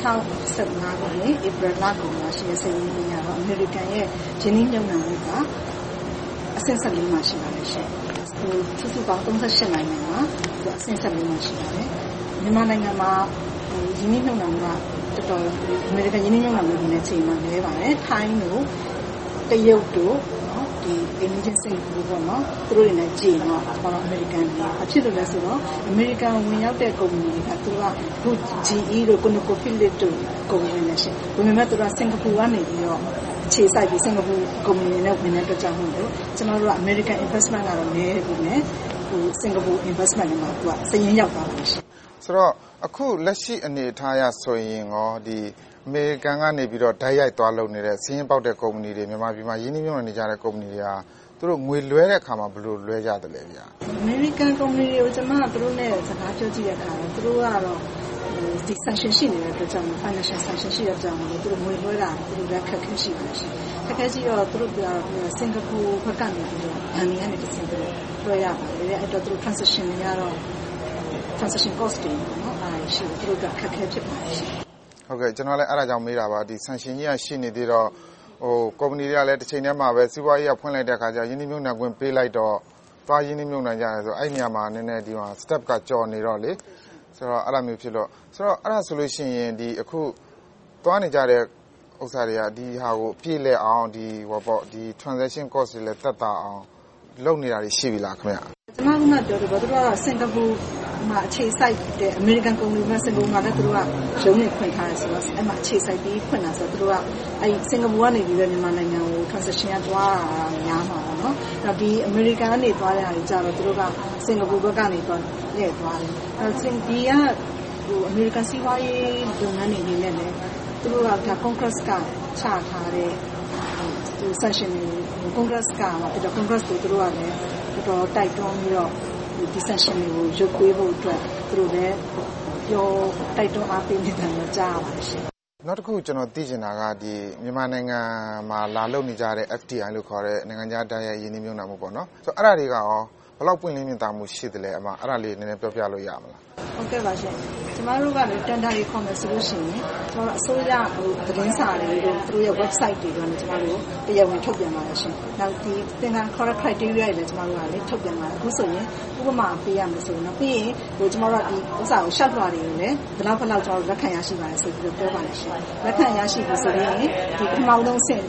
2015ခုနှစ်ဧပြီလကုန်မှာရှိတဲ့စီးရင်အင်းညတော့အမေရိကန်ရဲ့ရင်းနှီးမြှုပ်နှံမှုကအဆင့်14မှာရှိပါတယ်ရှင်။စုစုပေါင်း38နိုင်ငံမှာအဆင့်14မှာရှိပါတယ်။မြန်မာနိုင်ငံမှာရင်းနှီးမြှုပ်နှံမှုကတော်တော်အမေရိကန်ရင်းနှီးမြှုပ်နှံမှုနဲ့ချိန်မှာနည်းပါတယ်။ထိုင်းတို့တရုတ်တို့ဒီအိန္ဒိယစင်ကာပူပေါ့နော်သူတို့တွေနဲ့ကြည့်တော့အမေရိကန်အဖြစ်လို့လဲဆိုတော့အမေရိကန်ဝင်ရောက်တဲ့ကုမ္ပဏီတွေကသူကခု GE တို့ ConocoPhillips တို့ကုမ္ပဏီတွေနဲ့ရှင်။ဒါပေမဲ့သူကစင်ကာပူကနေပြီးတော့ခြေစိုက်ပြီးစင်ကာပူကုမ္ပဏီတွေနဲ့ဝင်တဲ့အတွက်ကြောင့်မို့လို့ကျွန်တော်တို့က American investment ကတော့နည်းပြီးねစင်ကာပူ investment တွေမှာသူကစည်ရင်းရောက်သွားပါရှင်ဆိုတော့အခုလက်ရှိအနေအထားအရဆိုရင်ရောဒီအမေရိကန်ကနေပြီးတော့ဓာတ်ရိုက်သွားလုပ်နေတဲ့စည်ရင်းပေါက်တဲ့ကုမ္ပဏီတွေမြန်မာပြည်မှာရင်းနှီးမြှုပ်နှံနေကြတဲ့ကုမ္ပဏီတွေကသူတို့ငွေလွှဲတဲ့အခါမှာဘယ်လိုလွှဲကြတယ်လဲဗျာ American ကုမ္ပဏီတွေကိုကျွန်မကသူတို့နဲ့စကားပြောကြည့်တဲ့အခါတော့သူတို့ကတော့ဒီ sanction ရှိနေတဲ့အတွက်ကြောင့် financial sanction ရှိတဲ့အတွက်ကြောင့်သူတို့ငွေလွှဲတာသူတို့လည်းခက်ခဲရှိပါရှိခက်ခဲရှိတော့သူတို့ကစင်ကာပူဘက်ကနေပြီးတော့ဗန်နီကနေတစ်ဆင့်လွှဲရပါတယ်အဲ့တော့သူတို့ transaction တွေကတော့ transaction cost တွေနော်အားရှိသူတို့ကခက်ခဲဖြစ်ပါတယ်ရှိဟုတ်ကဲ့ကျွန်တော်လည်းအဲ့ဒါကြောင့်မေးတာပါဒီ sanction ကြီးကရှိနေသေးတော့ကုမ္ပဏီတွေကလည်းတစ်ချိန်တည်းမှာပဲစီးပွားရေးကဖွင့်လိုက်တဲ့အခါကျရင်းနှီးမြှုပ်နှံခွင့်ပေးလိုက်တော့သွားရင်းနှီးမြှုပ်နှံကြတယ်ဆိုအဲ့နေရာမှာနည်းနည်းဒီမှာ step ကကြော်နေတော့လေဆိုတော့အဲ့လိုမျိုးဖြစ်တော့ဆိုတော့အဲ့ဒါဆိုလို့ရှိရင်ဒီအခုသွားနေကြတဲ့ဥစ္စာတွေကဒီဟာကိုပြည့်လဲအောင်ဒီ transaction cost တွေလည်းတက်တာအောင်လုပ်နေတာတွေရှိပြီလားခင်ဗျကျွန်မကပြောတယ်ဗောသူကစင်ကာပူမှာအခြေစိုက်တဲ့ American ကုမ္ပဏီမှာစင်ကာပူမှာလည်းသူတို့ကရုံးနေဖွင့်ထားတယ်ဆိုတော့အဲ့မှာအခြေစိုက်ပြီးဖွင့်တာဆိုတော့သူတို့ကအဲ့စင်ကာပူကနေပြီးတော့မြန်မာနိုင်ငံကို transaction ကသွားတာများမှာပေါ့နော်အဲ့တော့ဒီ American ကနေသွားတဲ့ဟာတွေကြတော့သူတို့ကစင်ကာပူဘက်ကနေသွားရဲ့သွားတယ်အဲ့စင်ဒီကAmerican စီးပွားရေးလုပ်ငန်းတွေနေနဲ့လည်းသူတို့က Congress ကချထားတဲ့ဒီ session ကို Congress ကပြီးတော့ Congress ကိုသူတို့ကလည်းတော်တိုက်တွန်းပြီးတော့ဒီ session တွေကိုရုပ်ပေးဖို့အတွက်သူတို့လည်းပြောတိုက်တွန်းအားပေးနေတာမျိုးကြားရပါတယ်ရှင်နောက်တစ်ခုကျွန်တော်သိချင်တာကဒီမြန်မာနိုင်ငံမှာလာလုပ်နေကြတဲ့ FDI လို့ခေါ်တဲ့နိုင်ငံခြားဓာတ်ရိုက်ရင်းနှီးမြှုပ်နှံမှုပေါ့နော်ဆိုတော့အဲ့ဒါတွေကရောဘယ်လောက်ပွင့်လင်းမြင်သာမှုရှိသလဲအဲ့ဒါလေးနည်းနည်းပြောပြလို့ရမလားဟုတ်ကဲ့ပါရှင်ကျမတို့ကလည်းတန်တာရေးခေါ်မယ်ဆိုလို့ရှိရင်ကျမတို့အစိုးရသတင်းစာတွေတို့သူတို့ရဲ့ website တွေကနေကျမတို့တရားဝင်ထုတ်ပြန်ပါတယ်ရှင်နောက်ဒီသင်္ကန်း correct criteria တွေလည်းကျမတို့ကလည်းထုတ်ပြန်ပါတယ်အခုဆိုရင်ဥပမာပေးရမယ်ဆိုရင်တော့ပြီးရင်ကျမတို့ဒီဥစ္စာကိုရှောက်လွှာတွေကိုလည်းဘယ်လောက်ကျမတို့လက်ခံရရှိပါတယ်ဆိုပြီးတော့ပြောပါတယ်ရှင်လက်ခံရရှိပြီဆိုရင်ဒီပထမဆုံးဆင့်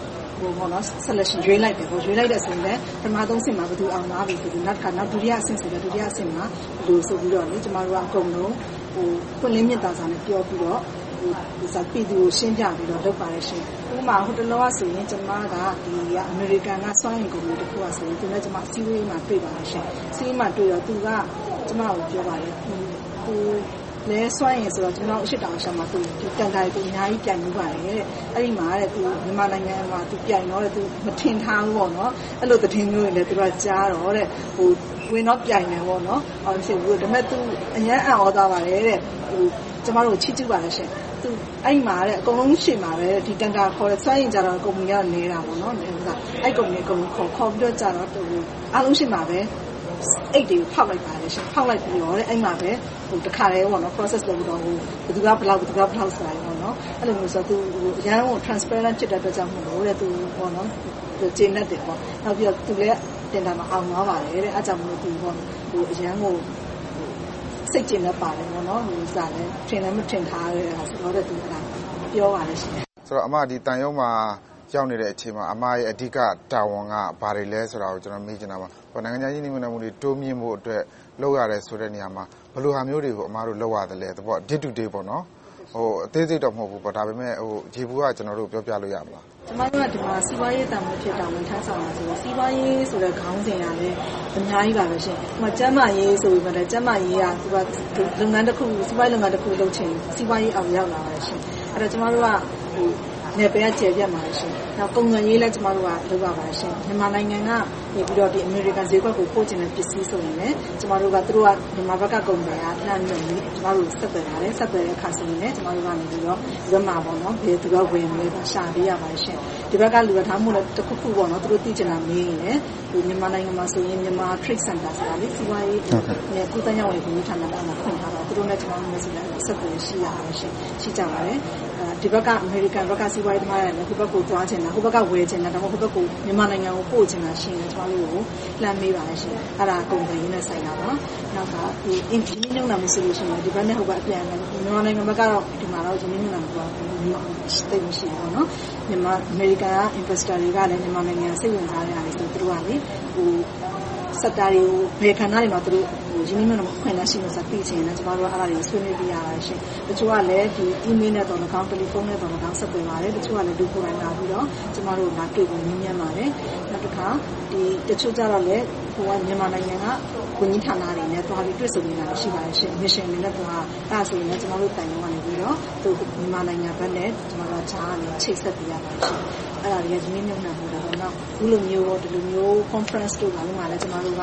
selection ရွေးလိုက်တယ်ရွေးလိုက်တဲ့ဆိုရင်လည်းပထမဆုံးဆင့်မှာဘယ်သူအောင်လာပြီဆိုပြီးနောက်ဒုတိယအဆင့်ဆိုတော့ဒုတိယအဆင့်မှာဘယ်လိုဆိုပြီးတော့လေကျမတို့ကအကုန်လုံးပွင့်လင်းမြင်သာစွာနဲ့ပြောပြီးတော့ပြည်သူကိုရှင်းပြပြီးတော့လုပ်ပါတယ်ရှင်ဥပမာဟိုတလောကဆိုရင်ကျမကဒီအမေရိကန်ကစွမ်းအင်ကုမ္ပဏီတစ်ခုကဆိုရင်သူနဲ့ကျမစီးပွားရေးမှာတွေ့ပါတယ်ရှင်စီးပွားရေးမှာတွေ့တော့သူကကျမကိုပြောပါတယ်သူလဲစွမ်းရင်ဆိုတော့ကျွန်တော်အရှိတောင်ရှာမှာသူတန်တိုင်းသူအများကြီးပြိုင်မှုပါတယ်တဲ့အဲ့ဒီမှာတဲ့သူမြန်မာနိုင်ငံမှာသူပြိုင်တော့တဲ့သူမထင်ထားဘူးပေါ့နော်အဲ့လိုသတင်းမျိုးတွေလည်းသူကကြားတော့တဲ့ဝင်တော့ပြိုင်တယ်ပေါ့နော်ဟုတ်ဖြစ်ဘူးဒါပေမဲ့သူအញ្ញမ်းအံ့ဩသွားပါတယ်တဲ့ကျမတို့ချစ်ကျူပါတယ်ရှင်သူအဲ့ဒီမှာတဲ့အကုန်လုံးရှေ့မှာပဲဒီတန်တာခေါ်တဲ့စွမ်းရင်ကြတော့ကုမ္ပဏီကနေတာပေါ့နော်အဲ့ကုမ္ပဏီအကုန်ခေါ်ပြီးတော့ကြတော့အားလုံးရှေ့မှာပဲအိတ်တွေကိုဖောက်လိုက်ပါတယ်ရှင်ဖောက်လိုက်ပြီးတော့အဲ့မှာပဲတခါတည်းပေါ့နော် process လုပ်ပြီးတော့ဘယ်သူကဘယ်လောက်ဆိုတာပေါ့နော်အဲ့လိုမျိုးဆိုတော့သူအရန်ကို transparent ဖြစ်တဲ့အတွက်ကြောင့်မို့လို့တဲ့သူပေါ့နော်ကျင်းတဲ့ပေါ့နောက်ပြီးတော့သူလည်းတင်တာမှာအောင်သွားပါတယ်တဲ့အဲ့ကြောင့်မို့လို့သူပေါ့အရန်ကိုစိတ်ကျင်တတ်ပါတယ်ပေါ့နော်စားလည်းထင်လည်းမထင်ထားရတာဆိုတော့သူကပြောပါတယ်ရှင်ဆိုတော့ဒီတန်ရုံးမှာရောက်နေတဲ့အချိန်မှာအမရဲ့အဓိကတာဝန်ကဘာတွေလဲဆိုတာကိုကျွန်တော်မေးချင်တာပါ။နိုင်ငံခြားရင်းနှီးမြှုပ်နှံမှုတွေတိုးမြင့်ဖို့အတွက်လုပ်ရတယ်ဆိုတဲ့နေရာမှာဘယ်လိုဟာမျိုးတွေကိုအမတို့လုပ်ရတယ်လဲ။ day to day ပေါ့နော်။အသေးစိတ်တော့မဟုတ်ဘူးပေါ့။ဒါပေမဲ့ရေဘူးကကျွန်တော်တို့ပြောပြလို့ရမလား။ကျမတို့ကဒီမှာစီးပွားရေးတာဝန်ဖြစ်တာဝန်ထမ်းဆောင်တာဆိုတော့စီးပွားရေးဆိုတဲ့ခေါင်းစဉ်ကလည်းအများကြီးပါပဲရှင်။ဒီမှာကျန်းမာရေးဆိုပြီးတော့ကျန်းမာရေးကသူကလုပ်ငန်းတစ်ခုစီးပွားရေးလုပ်ငန်းတစ်ခုလုပ်ချင်စီးပွားရေးအောင်ရောက်လာပါတယ်ရှင်။အဲ့တော့ကျမတို့ကနေပဲကျေပြတ်မှာရှင်။နောက်ကုန်သွယ်ရေးလည်းကျမတို့ကလုပ်ရပါရှင်။မြန်မာနိုင်ငံကနေပြီးတော့ဒီအမေရိကန်ဈေးကွက်ကိုပို့ချင်တဲ့ပစ္စည်းဆိုရင်လည်းကျမတို့ကသူတို့ကမြန်မာဘက်ကကုန်တယ်ကလှမ်းပြီးတော့ကျမတို့ဆက်သွယ်ရတယ်။ဆက်သွယ်တဲ့အခါဆိုရင်လည်းကျမတို့ကနေပြီးတော့ဒီဘက်မှာပေါ့နော်ဘယ်သူကဝင်မလဲရှာပေးရပါရှင်။ဒီဘက်ကလူကထားမှုလည်းတစ်ခုခုပေါ့နော်သူတို့သိချင်တာမေးရင်လည်းဒီမြန်မာနိုင်ငံမှာဆိုရင်မြန်မာ trade center ဆိုတာလေစီးပွားရေးနဲ့ကုသရေးဝန်ကြီးဌာနကဖွင့်ထားတာသူတို့နဲ့ကျမတို့မျိုးစီလည်းဆက်သွယ်ရှိရပါရှင်။ရှိကြပါတယ်။ဒီဘက်ကအမေရိကန်ဘက်ကစီးပွားရေးသမားတွေလည်းဟိုဘက်ကိုသွားချင်တာဟိုဘက်ကဝယ်ချင်တာဒါမှမဟုတ်ဟိုဘက်ကိုမြန်မာနိုင်ငံကိုပို့ချင်တာရှိရင်ကျမတို့ကိုလှမ်းမေးပါရှင်။အဲ့ဒါကုန်သွယ်ရေးနဲ့ဆိုင်တာပါ။နောက်ကဒီအင်ဂျင်နီယာလုပ်မှုဆိုလို့ရှိရင်ဒီဘက်နဲ့ဟိုဘက်အပြန်အလှန်မြန်မာနိုင်ငံဘက်ကတော့ဒီမှာတော့အင်ဂျင်နီယာလုပ်မှုကသိမရှိဘူးနော်။မြန်မာအမေရိကန်က investor တွေကလည်းမြန်မာနိုင်ငံစိတ်ဝင်စားကြတယ်ဆိုသူတို့ကလေစက်တာတွေကိုဘယ်ခန္ဓာတွေမှာသူတို့ရင်းနှီးမြှုပ်နှံမှုခွင့်ရရှိလို့ဆိုသိချင်တယ်ကျမတို့ကအဲ့ဒါတွေကိုဆွေးနွေးပြရတာရှင်တချို့ကလည်းဒီ email နဲ့တော့၎င်းတယ်လီဖုန်းနဲ့တော့၎င်းဆက်သွယ်ပါတယ်တချို့ကလည်းဒုကိုယ်တိုင်လာပြီးတော့ကျမတို့လာတွေ့ပြီးမြင်မြန်ပါတယ်နောက်တစ်ခါဒီတချို့ကြတော့လည်းဟိုကမြန်မာနိုင်ငံကဝန်ကြီးဌာနတွေနဲ့တွားပြီးတွေ့ဆုံနေတာရှိပါတယ်ရှင် mission တွေနဲ့တော့အဲ့ဒါဆိုရင်လည်းကျမတို့တိုင်ရုံကနေပြီးတော့သူမြန်မာနိုင်ငံဘက်နဲ့ကျမတို့ကြားကနေချိတ်ဆက်ပြရပါတယ်ရှင်အဲ့ဒါတွေကရင်းနှီးမြှုပ်နှံမှုတွေတော့အခုလိုမျိုးဒီလိုမျိုး conference တို့ကလည်းကျမတို့က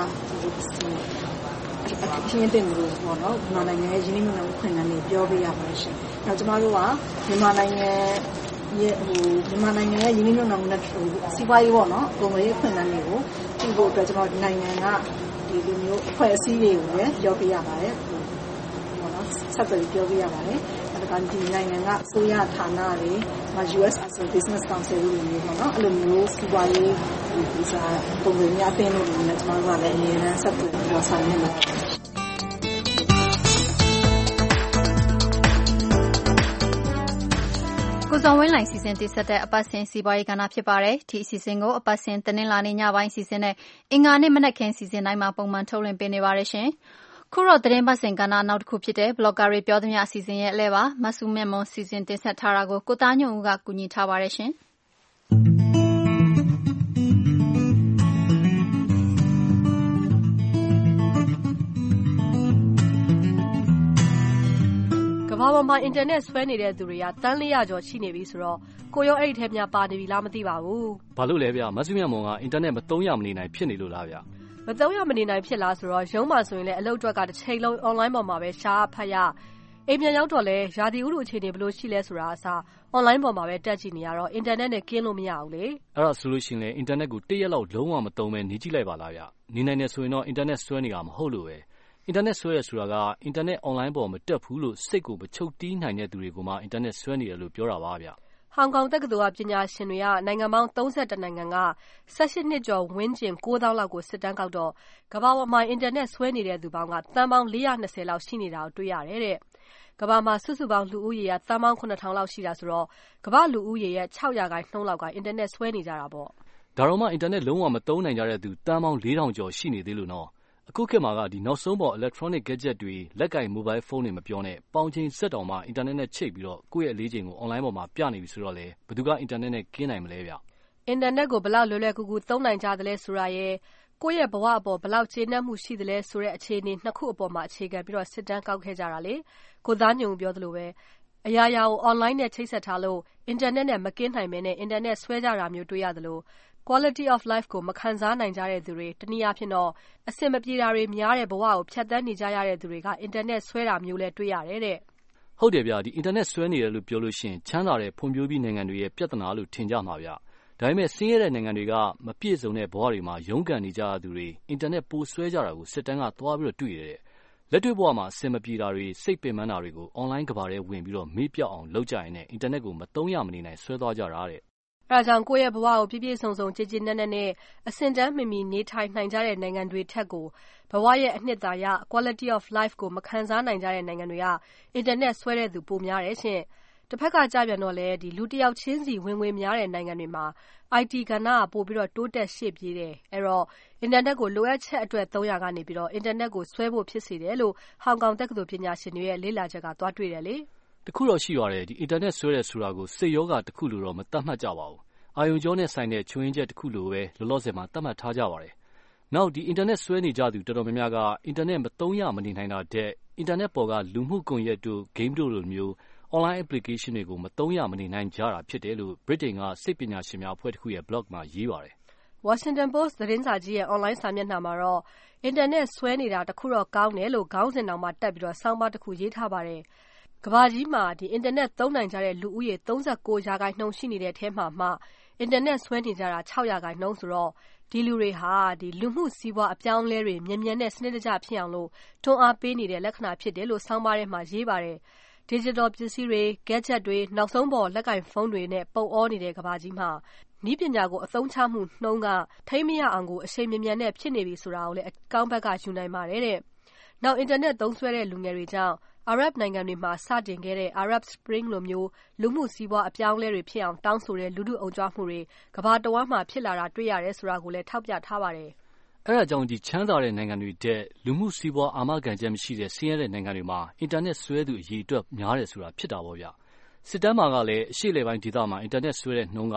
အချင်းတင်လို့ပေါ့နော်မြန်မာနိုင်ငံရဲ့ရင်းနှီးမြှုပ်နှံမှုခွင့်လန်းတွေပြောပေးရပါတယ်ရှင်။နောက်ကျမတို့ကမြန်မာနိုင်ငံရဲ့ရင်းနှီးမြှုပ်နှံမှုနဲ့စီးပွားရေးပေါ့နော်ကုန်သွယ်ရေးခွင့်လန်းတွေကိုကြည့်ဖို့အတွက်ကျမတို့နိုင်ငံကဒီလိုမျိုးအဖွဲ့အစည်းတွေကိုလည်းပြောပေးရပါတယ်ပေါ့နော်ဆက်သွယ်ပြောပေးရပါတယ်။ဒါကဒီနိုင်ငံကအစိုးရဌာနတွေUS Business Council တွေမျိုးပေါ့နော်အဲ့လိုမျိုးစီးပွားရေးဒီစားပုံစံများအသင်းလို့လည်းကျွန်တော်တို့ကလည်းအမြဲတမ်းဆက်သွယ်ပြီးတော့ဆောင်ရွက်နေပါတယ်ကိုဇော်ဝင်းလှိုင်စီစဉ်တင်ဆက်တဲ့အပတ်စဉ်စီးပွားရေးကဏ္ဍဖြစ်ပါတယ်။ဒီအစီအစဉ်ကိုအပတ်စဉ်တနင်္လာနေ့ညပိုင်းစီစဉ်နဲ့အင်္ဂါနေ့မနက်ခင်းစီစဉ်တိုင်းမှာပုံမှန်ထုတ်လွှင့်ပေးနေပါတယ်ရှင်။ခုတော့သတင်းပတ်စဉ်ကဏ္ဍနောက်တစ်ခုဖြစ်တဲ့ Blogger တွေပြောသမျှအစီအစဉ်ရဲ့အလဲပါမဆုမြတ်မွန်စီစဉ်တင်ဆက်ထားတာကိုကိုသားညွန့်ဦးကကူညီထားပါတယ်ရှင်။ကမ္ဘာပေါ်မှာအင်တာနက်ဆွဲနေတဲ့သူတွေကတန်း400ကျော်ရှိနေပြီဆိုတော့ကိုရောအဲ့ဒီထဲမှာပါနေပြီလားမသိပါဘူး။ဘာလို့လဲဗျမဆုမြတ်မွန်ကအင်တာနက်မသုံးရမနေနိုင်ဖြစ်နေလို့လားဗျ။မသုံးရမနေနိုင်ဖြစ်လားဆိုတော့ရုံးမှာဆိုရင်လည်းအလုပ်အတွက်ကတစ်ချိန်လုံး online ပေါ်မှာပဲရှားဖတ်ရအိမ်ပြန်ရောက်တော့လဲရာသီဥတုအခြေအနေဘယ်လိုရှိလဲဆိုတာအစား online ပေါ်မှာပဲတက်ကြည့်နေရတော့ internet နဲ့ကင်းလို့မရဘူးလေ။အဲ့ဒါဆိုလို့ရှိရင်လည်း internet ကိုတစ်ရက်လောက်လုံးဝမသုံးဘဲနေကြည့်လိုက်ပါလားဗျ။နေနိုင်တယ်ဆိုရင်တော့ internet ဆွဲနေတာမဟုတ်လို့ပဲ။ internet ဆွဲရဆိုတာက internet online ပေါ်မတက်ဘူးလို့စိတ်ကိုမချုပ်တီးနိုင်တဲ့သူတွေကိုမှ internet ဆွဲနေတယ်လို့ပြောတာပါဗျ။ဟောင်ကောင်တက္ကသိုလ်ကပညာရှင်တွေကနိုင်ငံပေါင်း31နိုင်ငံက18နှစ်ကျော်ဝန်းကျင်9000လောက်ကိုစစ်တမ်းကောက်တော့ကမ္ဘာပေါ်မှာ internet ဆွဲနေတဲ့သူပေါင်းကသန်းပေါင်း420လောက်ရှိနေတာကိုတွေ့ရတယ်တဲ့။ကမ္ဘာမှာစုစုပေါင်းလူဦးရေကသန်းပေါင်း9000လောက်ရှိတာဆိုတော့ကမ္ဘာလူဦးရေရဲ့6%လောက်က internet ဆွဲနေကြတာပေါ့။ဒါတော့မှ internet လုံးဝမသုံးနိုင်ကြတဲ့သူသန်းပေါင်း4000ကျော်ရှိနေသေးလို့နော်။အခုခေတ်မှာကဒီနောက်ဆုံးပေါ် electronic gadget တွေလက်ကင် mobile phone တွေမပြောနဲ့ပေါင်ချိန်စက်တော်မှာ internet နဲ့ချိတ်ပြီးတော့ကိုယ့်ရဲ့အလေးချိန်ကို online ပေါ်မှာပြနေပြီဆိုတော့လေဘယ်သူက internet နဲ့ကင်းနိုင်မလဲဗျ။ internet ကိုဘယ်လောက်လွယ်လွယ်ကူကူသုံးနိုင်ကြသလဲဆိုတာရဲ့ကိုယ့်ရဲ့ဘဝအပေါ်ဘယ်လောက်ကျေနပ်မှုရှိသလဲဆိုတဲ့အခြေအနေနှစ်ခုအပေါ်မှာအခြေခံပြီးတော့စစ်တမ်းကောက်ခဲ့ကြတာလေ။ကိုသားညုံပြောသလိုပဲအရာရာကို online နဲ့ချိတ်ဆက်ထားလို့ internet နဲ့မကင်းနိုင်မင်းနဲ့ internet ဆွဲကြတာမျိုးတွေ့ရသလိုquality of life ကိုမခံစားနိုင်ကြတဲ့သူတွေတနည်းအားဖြင့်တော့အဆင်မပြေတာတွေများတဲ့ဘဝကိုဖြတ်သန်းနေကြရတဲ့သူတွေက internet ဆွဲတာမျိုးလည်းတွေ့ရတယ်တဲ့။ဟုတ်တယ်ဗျဒီ internet ဆွဲနေတယ်လို့ပြောလို့ရှိရင်ချမ်းသာတဲ့ဖွံ့ဖြိုးပြီးနိုင်ငံတွေရဲ့ပြဿနာလို့ထင်ကြမှာဗျ။ဒါပေမဲ့ဆင်းရဲတဲ့နိုင်ငံတွေကမပြည့်စုံတဲ့ဘဝတွေမှာရုန်းကန်နေကြရသူတွေ internet ပိုဆွဲကြတာကိုစစ်တမ်းကသွားပြီးတော့တွေ့ရတယ်။လက်တွေ့ဘဝမှာအဆင်မပြေတာတွေစိတ်ပင်ပန်းတာတွေကို online ကဘာထဲဝင်ပြီးတော့မေ့ပြောက်အောင်လုပ်ကြရင်နဲ့ internet ကိုမသုံးရမနေနိုင်ဆွဲသွားကြတာတဲ့။အဲဒါကြောင့်ကိုယ့်ရဲ့ဘဝကိုပြည့်ပြည့်စုံစုံကြည်ကြည်နက်နက်နဲ့အဆင့်တန်းမီမီနေထိုင်နိုင်ကြတဲ့နိုင်ငံတွေထက်ကိုဘဝရဲ့အနှစ်သာရ quality of life ကိုမခံစားနိုင်ကြတဲ့နိုင်ငံတွေက internet ဆွဲတဲ့သူပိုများတယ်ရှင်။တစ်ဖက်ကကြပြန်တော့လေဒီလူတစ်ယောက်ချင်းစီဝင်ငွေများတဲ့နိုင်ငံတွေမှာ IT ကဏ္ဍကပို့ပြီးတော့တိုးတက်ရှေ့ပြေးတယ်။အဲ့တော့ internet ကိုလိုအပ်ချက်အတွက်300ကနေပြီးတော့ internet ကိုဆွဲဖို့ဖြစ်စေတယ်လို့ဟောင်ကောင်တက္ကသိုလ်ပညာရှင်တွေရဲ့လေ့လာချက်ကသွားတွေ့တယ်လေ။တခုတော့ရှိရတယ်ဒီ internet ဆွဲတဲ့ဆိုတာကိုစိတ်ယောဂတခုလို့တော့မသတ်မှတ်ကြပါဘူး။အာယုံကြောနဲ့ဆိုင်တဲ့ချွင်းချက်တခုလိုပဲလောလောဆယ်မှာသတ်မှတ်ထားကြပါတယ်။နောက်ဒီ internet ဆွဲနေကြသူတော်တော်များများက internet မသုံးရမနေနိုင်တာတဲ့ internet ပေါ်ကလူမှုကွန်ရက်တို့ game တို့လိုမျိုး online application တွေကိုမသုံးရမနေနိုင်ကြတာဖြစ်တယ်လို့ Britain ကစိတ်ပညာရှင်များအဖွဲ့တစ်ခုရဲ့ blog မှာရေးပါတယ်။ Washington Post သတင်းစာကြီးရဲ့ online စာမျက်နှာမှာတော့ internet ဆွဲနေတာတခုတော့ကောင်းတယ်လို့ခေါင်းစဉ်တောင်မှတက်ပြီးတော့ဆောင်းပါးတစ်ခုရေးထားပါတယ်။ကမ္ဘာကြီးမှာဒီ internet သုံးနိုင်ကြတဲ့လူဦးရေ39%ရှိနေတဲ့ထဲမှာမှ internet ဆွဲနေကြတာ6%ဆိုတော့ဒီလူတွေဟာဒီလူမှုစီးပွားအပြောင်းလဲတွေမြန်မြန်နဲ့စနစ်တကျဖြစ်အောင်လို့တွန်းအားပေးနေတဲ့လက္ခဏာဖြစ်တယ်လို့ဆောင်းပါးထဲမှာရေးပါတယ်။ digital ပစ္စည်းတွေ gadget တွေနောက်ဆုံးပေါ်လက်ကင်ဖုန်းတွေနဲ့ပုံအောနေတဲ့ကမ္ဘာကြီးမှာနည်းပညာကိုအသုံးချမှုနှုန်းကထိမရအောင်ကိုအချိန်မြမြန်နဲ့ဖြစ်နေပြီဆိုတာကိုလည်းအကောင်းဘက်ကယူနိုင်ပါတယ်တဲ့။နောက် internet သုံးစွဲတဲ့လူငယ်တွေကြောင့်အာရပ်နိုင်ငံတွေမှာစတင်ခဲ့တဲ့ Arab Spring လိုမျိုးလူမှုစီးပွားအပြောင်းအလဲတွေဖြစ်အောင်တောင်းဆိုတဲ့လူထုအုံကြွမှုတွေကမ္ဘာတဝန်းမှာဖြစ်လာတာတွေ့ရတယ်ဆိုတာကိုလည်းထောက်ပြထားပါတယ်။အဲဒါကြောင့်ဒီချမ်းသာတဲ့နိုင်ငံတွေတဲ့လူမှုစီးပွားအာမခံချက်မရှိတဲ့ဆင်းရဲတဲ့နိုင်ငံတွေမှာ internet ဆွဲသူအရေးအတွက်များတယ်ဆိုတာဖြစ်တာပေါ့ဗျ။စစ်တမ်းမှာကလည်းအရှေ့အလယ်ပိုင်းဒေသမှာ internet ဆွဲတဲ့နှုန်းက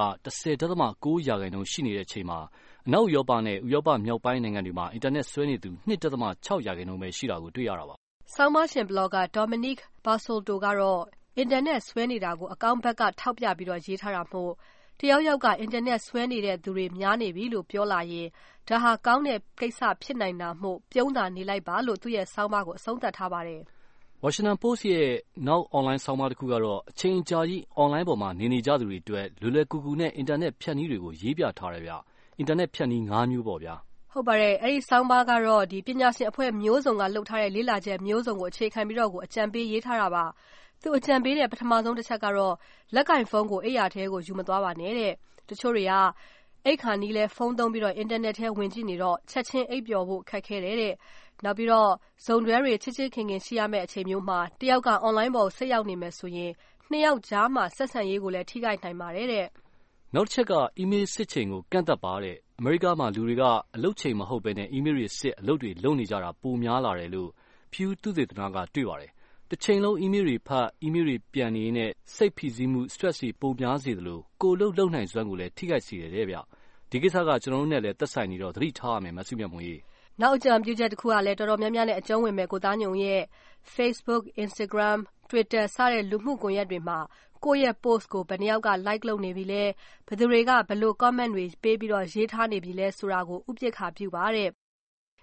10.9% ရှိနေတဲ့အချိန်မှာအနောက်ဥရောပနဲ့ဥရောပမြောက်ပိုင်းနိုင်ငံတွေမှာ internet ဆွဲနေသူ 2.6% ပဲရှိတာကိုတွေ့ရတာပါ။ဆောင်းပါးရှင်ဘလော့ဂါ Dominic Basolto ကတော့ internet ဆွဲနေတာကိုအကောင်းဘက်ကထောက်ပြပြီးတော့ရေးထားတာမို့တယောက်ယောက်က internet ဆွဲနေတဲ့သူတွေများနေပြီလို့ပြောလာရင်ဒါဟာကောင်းတဲ့ကိစ္စဖြစ်နိုင်တာမို့ပြုံးတာနေလိုက်ပါလို့သူ့ရဲ့ဆောင်းပါးကိုအဆုံးသတ်ထားပါတယ်။ Washington Post ရဲ့နောက် online ဆောင်းပါးတစ်ခုကတော့အချိန်ကြာကြီး online ပေါ်မှာနေကြသူတွေအတွက်လွယ်လွယ်ကူကူနဲ့ internet ဖြတ်နည်းတွေကိုရေးပြထားတယ်ဗျ။ internet ဖြတ်နည်း5မျိုးပေါ့ဗျာ။ဟုတ်ပါတယ်။အဲဒီဆောင်းပါးကတော့ဒီပညာရှင်အဖွဲ့မျိုးစုံကလှုပ်ထားတဲ့လေ့လာချက်မျိုးစုံကိုအခြေခံပြီးတော့ကိုအကြံပေးရေးထားတာပါ။သူအကြံပေးတဲ့ပထမဆုံးတစ်ချက်ကတော့လက်ကင်ဖုန်းကိုအိပ်ယာထဲကိုယူမသွားပါနဲ့တဲ့။တချို့တွေကအိတ်ခါနီးလဲဖုန်းသုံးပြီးတော့ internet ထဲဝင်ကြည့်နေတော့ချက်ချင်းအိပ်ပျော်ဖို့ခက်ခဲတယ်တဲ့။နောက်ပြီးတော့ဇုံတွဲတွေချစ်ချစ်ခင်ခင်ရှိရမယ့်အချိန်မျိုးမှာတယောက်က online ပေါ်ဆက်ရောက်နေမယ်ဆိုရင်နှစ်ယောက်ကြားမှာဆက်ဆံရေးကိုလည်းထိခိုက်နိုင်ပါတယ်တဲ့။နောက်တစ်ချက်က email စစ်ချိန်ကိုကန့်သတ်ပါတဲ့အမေရိကမှာလူတွေကအလုပ်ချိန်မဟုတ်ဘဲနဲ့ email တွေစစ်အလုပ်တွေလုပ်နေကြတာပိုများလာတယ်လို့ Pew သုတေသနကတွေ့ပါတယ်။တစ်ချိန်လုံး email တွေဖတ် email တွေပြန်နေနဲ့စိတ်ဖိစီးမှု stress တွေပိုများစေသလိုကိုယ်လုပ်နိုင်စွမ်းကိုလည်းထိခိုက်စေတယ်ဗျ။ဒီကိစ္စကကျွန်တော်တို့နဲ့လည်းသက်ဆိုင်နေတော့သတိထားရမယ်မဆုမြတ်မွန်ကြီး။နောက်အကြံပြုချက်တစ်ခုကလည်းတော်တော်များများနဲ့အကျုံးဝင်မဲ့ကိုသားညုံရဲ့ Facebook, Instagram, Twitter စတဲ့လူမှုကွန်ရက်တွေမှာကိုယ့်ရဲ့ post ကိုဘယ်နှယောက်က like လုပ်နေပြီလဲဘယ်သူတွေကဘယ်လို comment တွေပေးပြီးတော့ရေးထားနေပြီလဲဆိုတာကိုဥပက္ခာပြုပါတဲ့